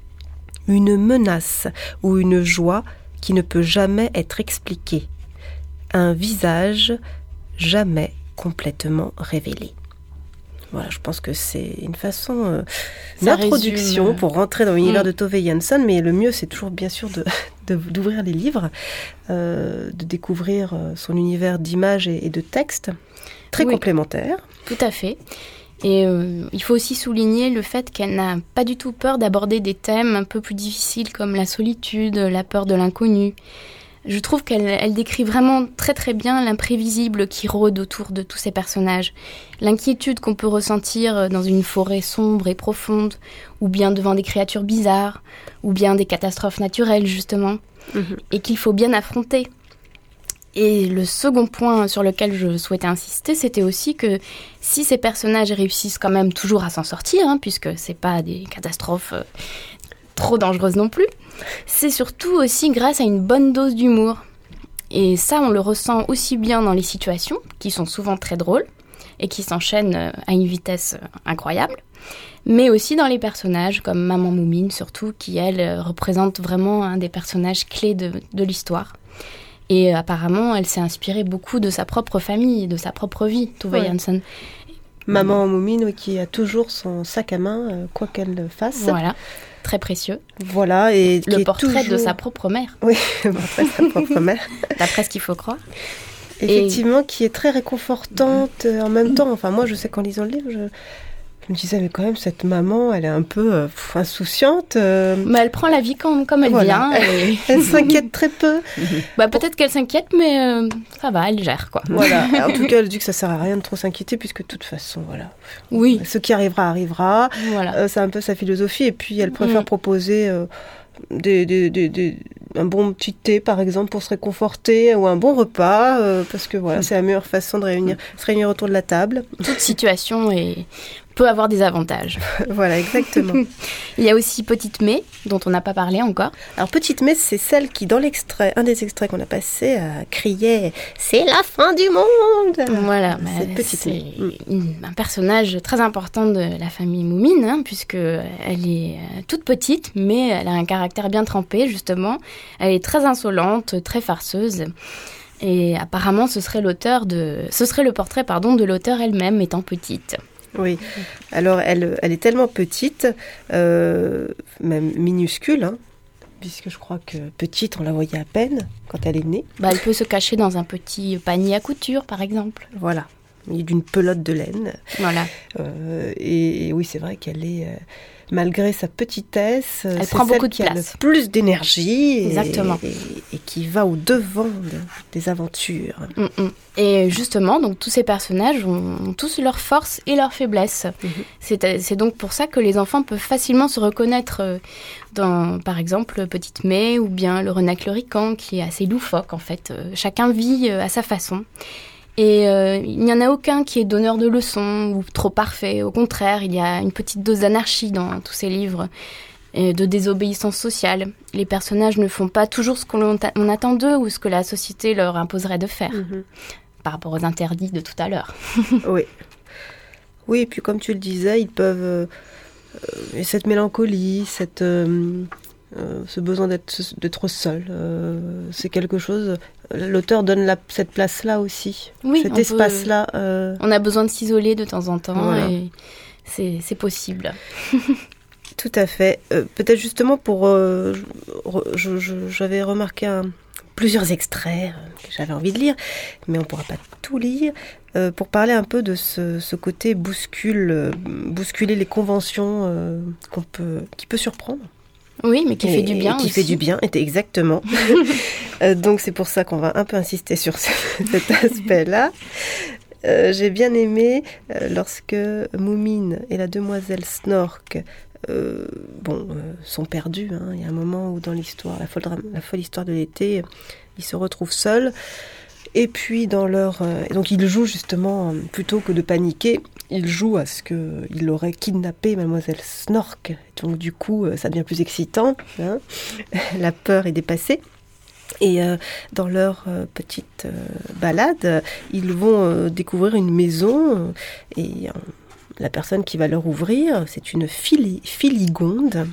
Une menace ou une joie qui ne peut jamais être expliquée. Un visage jamais complètement révélé. Voilà, je pense que c'est une façon euh, d'introduction résume. Pour rentrer dans l'univers mmh. de Tove Jansson, mais le mieux, c'est toujours bien sûr de, de, d'ouvrir les livres, euh, de découvrir son univers d'images et, et de textes, très oui. complémentaires. Tout à fait. Et euh, il faut aussi souligner le fait qu'elle n'a pas du tout peur d'aborder des thèmes un peu plus difficiles comme la solitude, la peur de l'inconnu. Je trouve qu'elle elle décrit vraiment très très bien l'imprévisible qui rôde autour de tous ces personnages. L'inquiétude qu'on peut ressentir dans une forêt sombre et profonde, ou bien devant des créatures bizarres, ou bien des catastrophes naturelles justement, mmh. et qu'il faut bien affronter. Et le second point sur lequel je souhaitais insister, c'était aussi que si ces personnages réussissent quand même toujours à s'en sortir, hein, puisque c'est pas des catastrophes euh, trop dangereuses non plus, c'est surtout aussi grâce à une bonne dose d'humour. Et ça, on le ressent aussi bien dans les situations, qui sont souvent très drôles, et qui s'enchaînent à une vitesse incroyable, mais aussi dans les personnages, comme Maman Moumine surtout, qui, elle, représente vraiment un des personnages clés de, de l'histoire. Et apparemment, elle s'est inspirée beaucoup de sa propre famille, de sa propre vie, Tove ouais. Jansson. Maman Moumine, oui, qui a toujours son sac à main, euh, quoi qu'elle fasse. Voilà, très précieux. Voilà, et le qui portrait est toujours... de sa propre mère. Oui, le portrait de sa propre mère. D'après ce qu'il faut croire. Effectivement, et... qui est très réconfortante en même temps. Enfin, moi, je sais qu'en lisant le livre, je... Je me disais, mais quand même, cette maman, elle est un peu euh, pff, insouciante. Euh... Mais elle prend la vie comme, comme elle voilà. vient. Et... elle s'inquiète très peu. Bah, peut-être qu'elle s'inquiète, mais euh, ça va, elle gère, quoi. Voilà. En tout cas, elle dit que ça sert à rien de trop s'inquiéter, puisque de toute façon, voilà. Oui. Ce qui arrivera, arrivera. Voilà. Euh, c'est un peu sa philosophie. Et puis, elle préfère mmh. proposer euh, des, des, des, des, un bon petit thé, par exemple, pour se réconforter, ou un bon repas, euh, parce que voilà, mmh. c'est la meilleure façon de réunir, mmh. se réunir autour de la table. Toute situation est... peut avoir des avantages. Voilà, exactement. Il y a aussi Petite May, dont on n'a pas parlé encore. Alors, Petite May, c'est celle qui, dans l'extrait, un des extraits qu'on a passé, euh, criait « C'est la fin du monde !» Voilà, bah, c'est Petite c'est May. Une, un personnage très important de la famille Moumine, hein, puisqu'elle est euh, toute petite, mais elle a un caractère bien trempé, justement. Elle est très insolente, très farceuse. Et apparemment, ce serait, l'auteur de, ce serait le portrait pardon, de l'auteur elle-même, étant petite. Oui, alors elle, elle est tellement petite, euh, même minuscule, hein, puisque je crois que petite, on la voyait à peine quand elle est née. Bah, elle peut se cacher dans un petit panier à couture, par exemple. Voilà, d'une pelote de laine. Voilà. Euh, et, et oui, c'est vrai qu'elle est, euh, malgré sa petitesse, elle c'est prend celle beaucoup de qui place. a le plus d'énergie. Et, Exactement. Et, et, et qui va au devant de, des aventures. Mm-mm. Et justement, donc tous ces personnages ont, ont tous leurs forces et leurs faiblesses. Mm-hmm. C'est, c'est donc pour ça que les enfants peuvent facilement se reconnaître dans, par exemple, Petite May ou bien le Renacle Rican, qui est assez loufoque en fait. Chacun vit à sa façon. Et euh, il n'y en a aucun qui est donneur de leçons ou trop parfait. Au contraire, il y a une petite dose d'anarchie dans tous ces livres, et de désobéissance sociale. Les personnages ne font pas toujours ce qu'on on attend d'eux ou ce que la société leur imposerait de faire, mm-hmm. par rapport aux interdits de tout à l'heure. Oui. Oui, et puis comme tu le disais, ils peuvent... Euh, euh, cette mélancolie, cette... Euh, Euh, ce besoin d'être, d'être seul, euh, c'est quelque chose. L'auteur donne la, cette place-là aussi, oui, cet espace-là. Peut, euh... On a besoin de s'isoler de temps en temps, voilà. Et c'est, c'est possible. Tout à fait. Euh, peut-être justement pour, euh, je, je, j'avais remarqué un, plusieurs extraits que j'avais envie de lire, mais on ne pourra pas tout lire. Euh, pour parler un peu de ce, ce côté bouscule, euh, bousculer les conventions euh, qu'on peut, qui peut surprendre. Oui, mais qui et, fait du bien qui aussi. fait du bien, exactement. euh, donc c'est pour ça qu'on va un peu insister sur ce, cet aspect-là. Euh, j'ai bien aimé euh, lorsque Moumine et la demoiselle Snork euh, bon, euh, sont perdus. Hein. Il y a un moment où dans l'histoire, la folle, la folle histoire de l'été, ils se retrouvent seuls. Et puis dans leur... Euh, donc ils jouent justement, plutôt que de paniquer, ils jouent à ce qu'il aurait kidnappé mademoiselle Snork. Donc du coup, ça devient plus excitant. Hein. La peur est dépassée. Et euh, dans leur euh, petite euh, balade, ils vont euh, découvrir une maison. Euh, et euh, la personne qui va leur ouvrir, c'est une fili- filigonde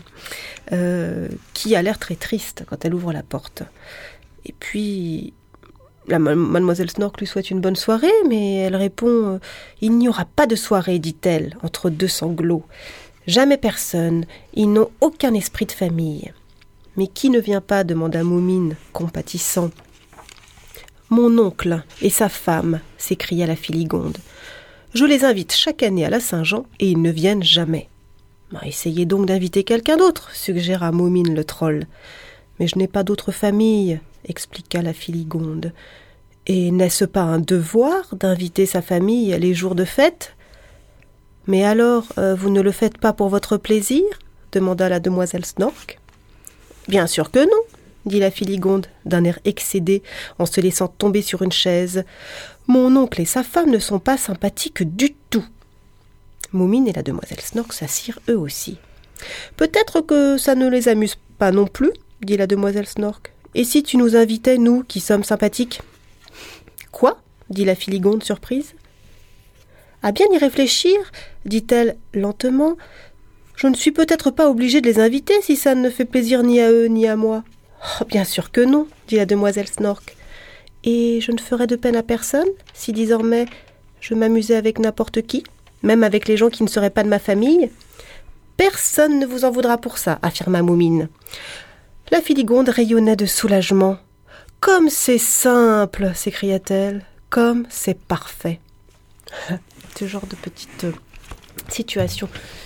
euh, qui a l'air très triste quand elle ouvre la porte. Et puis... La mademoiselle Snork lui souhaite une bonne soirée, mais elle répond « Il n'y aura pas de soirée, dit-elle, entre deux sanglots. Jamais personne, ils n'ont aucun esprit de famille. » « Mais qui ne vient pas ?» demanda Moumine, compatissant. « Mon oncle et sa femme, » s'écria la filigonde. « Je les invite chaque année à la Saint-Jean et ils ne viennent jamais. »« Bah, essayez donc d'inviter quelqu'un d'autre, » suggéra Moumine le troll. « Mais je n'ai pas d'autre famille, » expliqua la filigonde. « Et n'est-ce pas un devoir d'inviter sa famille les jours de fête ? » « Mais alors, euh, vous ne le faites pas pour votre plaisir ? » demanda la demoiselle Snork. « Bien sûr que non, » dit la filigonde d'un air excédé en se laissant tomber sur une chaise. « Mon oncle et sa femme ne sont pas sympathiques du tout. » Moumine et la demoiselle Snork s'assirent eux aussi. « Peut-être que ça ne les amuse pas non plus, » dit la demoiselle Snork. « Et si tu nous invitais, nous, qui sommes sympathiques ?»« Quoi ?» dit la filigonde surprise. « À bien y réfléchir, dit-elle lentement, je ne suis peut-être pas obligée de les inviter si ça ne fait plaisir ni à eux ni à moi. »« Oh, bien sûr que non, dit la demoiselle Snork. Et je ne ferais de peine à personne si désormais je m'amusais avec n'importe qui, même avec les gens qui ne seraient pas de ma famille. Personne ne vous en voudra pour ça, affirma Moumine. La filigonde rayonnait de soulagement. « Comme c'est simple !» s'écria-t-elle. « Comme c'est parfait !» Ce genre de petites euh, situations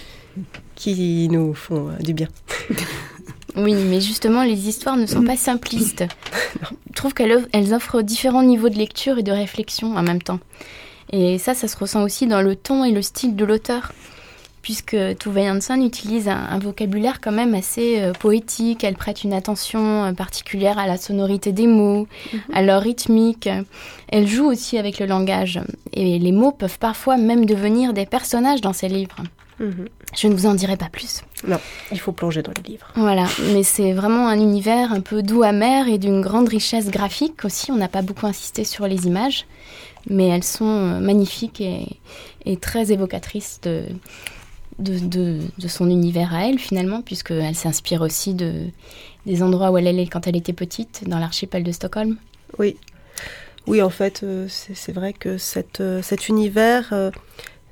qui nous font euh, du bien. Oui, mais justement, les histoires ne sont pas simplistes. Je trouve qu'elles elles offrent différents niveaux de lecture et de réflexion en même temps. Et ça, ça se ressent aussi dans le ton et le style de l'auteur, puisque Tove Jansson utilise un, un vocabulaire quand même assez euh, poétique. Elle prête une attention euh, particulière à la sonorité des mots, mm-hmm. à leur rythmique. Elle joue aussi avec le langage. Et les mots peuvent parfois même devenir des personnages dans ses livres. Mm-hmm. Je ne vous en dirai pas plus. Non, il faut plonger dans les livres. Voilà, mais c'est vraiment un univers un peu doux amer et d'une grande richesse graphique aussi. On n'a pas beaucoup insisté sur les images, mais elles sont magnifiques et, et très évocatrices de... De, de, de son univers à elle, finalement, puisqu'elle s'inspire aussi de, des endroits où elle allait quand elle était petite, dans l'archipel de Stockholm. Oui, oui en fait, euh, c'est, c'est vrai que cette, euh, cet univers, euh,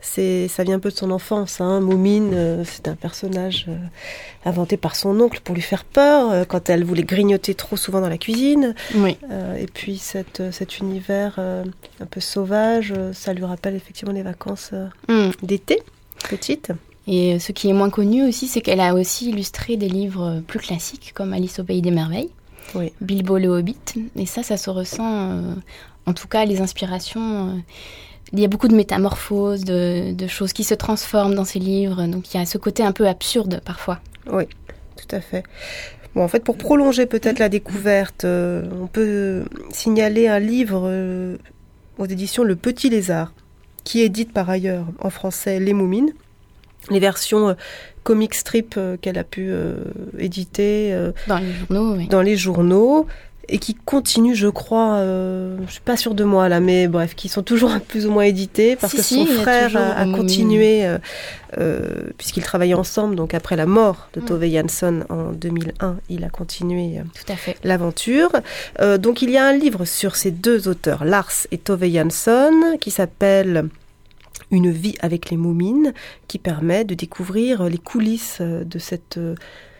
C'est, ça vient un peu de son enfance. Hein. Moumine, euh, c'est un personnage euh, inventé par son oncle pour lui faire peur, euh, quand elle voulait grignoter trop souvent dans la cuisine. Oui. Euh, et puis cette, cet univers euh, un peu sauvage, euh, ça lui rappelle effectivement les vacances euh, mm. d'été, petite. Et ce qui est moins connu aussi, c'est qu'elle a aussi illustré des livres plus classiques, comme Alice au Pays des Merveilles, oui. Bilbo le Hobbit. Et ça, ça se ressent, euh, en tout cas, les inspirations... Euh, il y a beaucoup de métamorphoses, de, de choses qui se transforment dans ces livres. Donc il y a ce côté un peu absurde parfois. Oui, tout à fait. Bon, en fait, pour prolonger peut-être la découverte, euh, on peut signaler un livre euh, aux éditions Le Petit Lézard, qui édite par ailleurs en français Les Moumines. Les versions euh, comic strip euh, qu'elle a pu euh, éditer euh, dans les journaux, oui. dans les journaux. Et qui continuent, je crois, euh, je suis pas sûre de moi là, mais bref, qui sont toujours plus ou moins édités, parce si, que son si, frère a, a continué, euh, euh, puisqu'ils travaillaient ensemble, donc après la mort de mmh. Tove Jansson en deux mille un, il a continué euh, Tout à fait. l'aventure. Euh, donc il y a un livre sur ces deux auteurs, Lars et Tove Jansson, qui s'appelle Une vie avec les Moumines, qui permet de découvrir les coulisses de cette... Euh,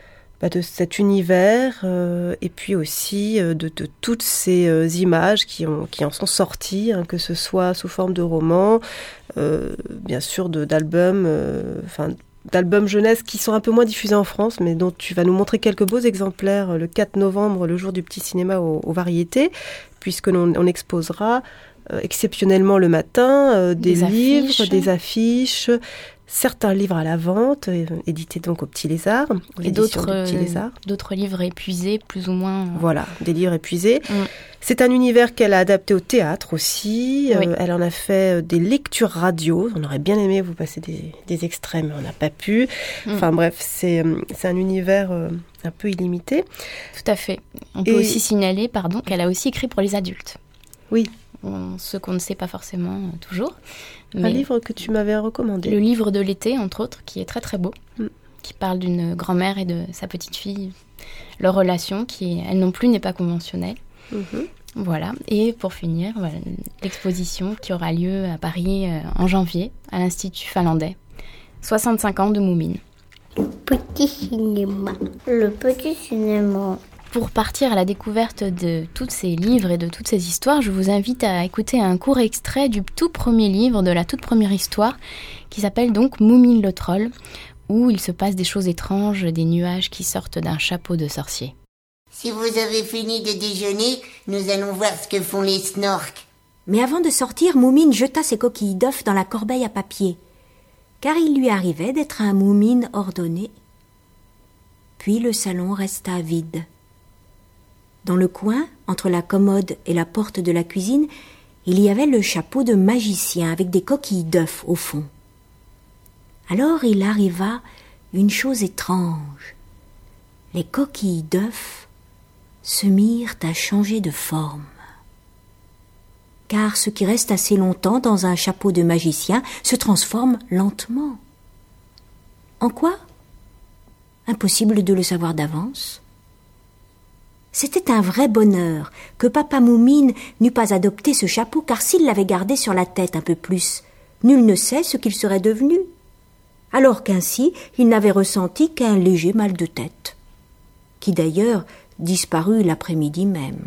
de cet univers euh, et puis aussi euh, de, de toutes ces euh, images qui, ont, qui en sont sorties, hein, que ce soit sous forme de romans, euh, bien sûr de, d'albums, euh, enfin, d'albums jeunesse qui sont un peu moins diffusés en France, mais dont tu vas nous montrer quelques beaux exemplaires le quatre novembre, le jour du petit cinéma aux, aux Variétés, puisque l'on on exposera euh, exceptionnellement le matin euh, des, des livres, affiches. des affiches, certains livres à la vente, euh, édités donc au Petit Lézard. Et d'autres, Petit Lézard. Euh, d'autres livres épuisés, plus ou moins. Voilà, des livres épuisés. Mm. C'est un univers qu'elle a adapté au théâtre aussi. Oui. Euh, elle en a fait des lectures radio. On aurait bien aimé vous passer des, des extraits, mais on n'a pas pu. Mm. Enfin bref, c'est, c'est un univers euh, un peu illimité. Tout à fait. On peut Et... aussi signaler, pardon, qu'elle a aussi écrit pour les adultes. Oui. On, ce qu'on ne sait pas forcément euh, toujours. Mais un livre que tu m'avais recommandé. Le livre de l'été, entre autres, qui est très très beau, mm. qui parle d'une grand-mère et de sa petite fille, leur relation, qui, elle non plus, n'est pas conventionnelle. Mm-hmm. Voilà. Et pour finir, voilà, l'exposition qui aura lieu à Paris euh, en janvier, à l'Institut finlandais. soixante-cinq ans de Moumine. Le petit cinéma. Le petit cinéma. Pour partir à la découverte de tous ces livres et de toutes ces histoires, je vous invite à écouter un court extrait du tout premier livre, de la toute première histoire, qui s'appelle donc Moumine le troll, où il se passe des choses étranges, des nuages qui sortent d'un chapeau de sorcier. Si vous avez fini de déjeuner, nous allons voir ce que font les snorks. Mais avant de sortir, Moumine jeta ses coquilles d'œufs dans la corbeille à papier, car il lui arrivait d'être un Moumine ordonné. Puis le salon resta vide. Dans le coin, entre la commode et la porte de la cuisine, il y avait le chapeau de magicien avec des coquilles d'œufs au fond. Alors il arriva une chose étrange. Les coquilles d'œufs se mirent à changer de forme. Car ce qui reste assez longtemps dans un chapeau de magicien se transforme lentement. En quoi ? Impossible de le savoir d'avance. C'était un vrai bonheur que papa Moumine n'eût pas adopté ce chapeau, car s'il l'avait gardé sur la tête un peu plus, nul ne sait ce qu'il serait devenu. Alors qu'ainsi, il n'avait ressenti qu'un léger mal de tête, qui d'ailleurs disparut l'après-midi même.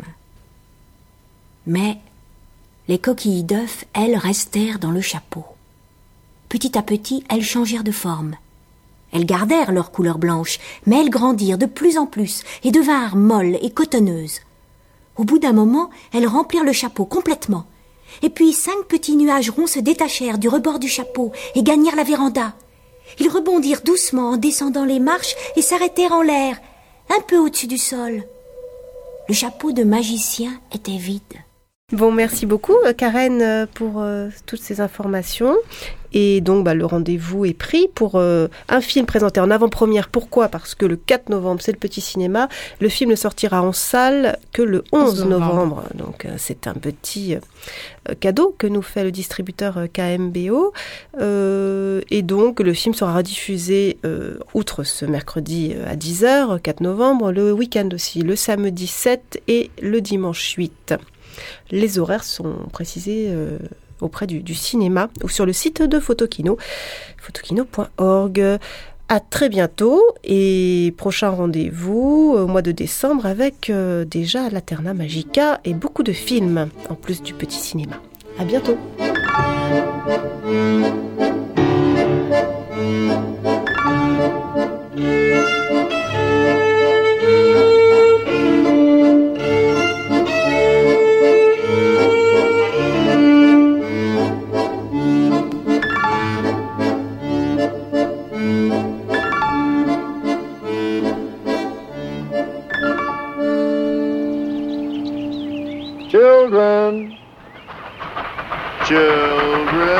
Mais les coquilles d'œufs, elles, restèrent dans le chapeau. Petit à petit, elles changèrent de forme. Elles gardèrent leur couleur blanche, mais elles grandirent de plus en plus et devinrent molles et cotonneuses. Au bout d'un moment, elles remplirent le chapeau complètement. Et puis cinq petits nuages ronds se détachèrent du rebord du chapeau et gagnèrent la véranda. Ils rebondirent doucement en descendant les marches et s'arrêtèrent en l'air, un peu au-dessus du sol. Le chapeau de magicien était vide. Bon, merci beaucoup Karen pour euh, toutes ces informations. Et donc bah, le rendez-vous est pris pour euh, un film présenté en avant-première. Pourquoi ? Parce que le quatre novembre, c'est le Petit Cinéma. Le film ne sortira en salle que le onze novembre. Donc euh, c'est un petit euh, cadeau que nous fait le distributeur euh, K M B O. Euh, et donc le film sera rediffusé, euh, outre ce mercredi euh, à dix heures, quatre novembre, le week-end aussi, le samedi sept et le dimanche huit. Les horaires sont précisés euh, auprès du, du cinéma ou sur le site de Photokino, photokino point org. À très bientôt et prochain rendez-vous au mois de décembre avec euh, déjà Laterna Magica et beaucoup de films en plus du petit cinéma. À bientôt. Children, children.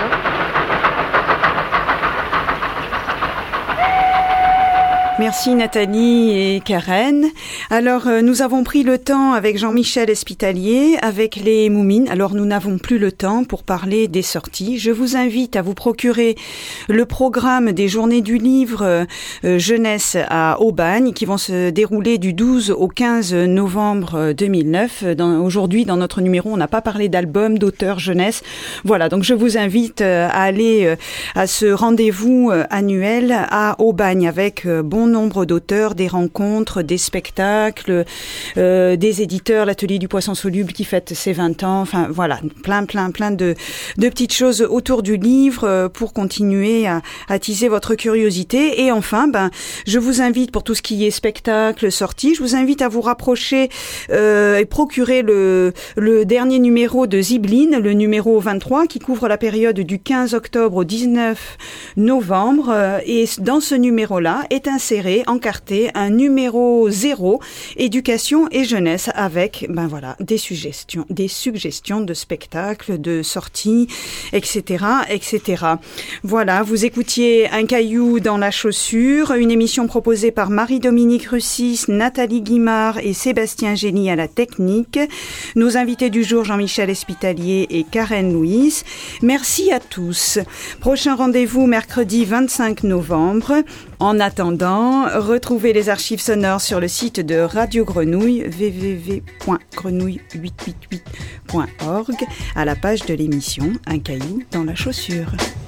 Merci Nathalie et Karen. Alors, euh, nous avons pris le temps avec Jean-Michel Espitalier, avec les Moumines. Alors, nous n'avons plus le temps pour parler des sorties. Je vous invite à vous procurer le programme des Journées du Livre euh, Jeunesse à Aubagne, qui vont se dérouler du douze au quinze novembre deux mille neuf. Dans, aujourd'hui, dans notre numéro, on n'a pas parlé d'album, d'auteur jeunesse. Voilà, donc je vous invite euh, à aller euh, à ce rendez-vous euh, annuel à Aubagne avec euh, bon nombre d'auteurs, des rencontres, des spectacles, euh, des éditeurs, l'atelier du poisson soluble qui fête ses vingt ans, enfin voilà, plein plein plein de de petites choses autour du livre euh, pour continuer à attiser votre curiosité. Et enfin, ben je vous invite pour tout ce qui est spectacle, sortie, je vous invite à vous rapprocher euh, et procurer le le dernier numéro de Zibline, le numéro vingt-trois qui couvre la période du quinze octobre au dix-neuf novembre euh, et dans ce numéro-là est inséré encarté un numéro zéro, éducation et jeunesse, avec ben voilà des suggestions, des suggestions de spectacles, de sorties, et cetera, et cetera. Voilà, vous écoutiez Un caillou dans la chaussure, une émission proposée par Marie-Dominique Russis, Nathalie Guimard et Sébastien Génie à la technique. Nos invités du jour, Jean-Michel Espitalier et Karen Louis. Merci à tous. Prochain rendez-vous mercredi vingt-cinq novembre. En attendant, retrouvez les archives sonores sur le site de Radio Grenouille, w w w point grenouille huit cent quatre-vingt-huit point org, à la page de l'émission Un caillou dans la chaussure.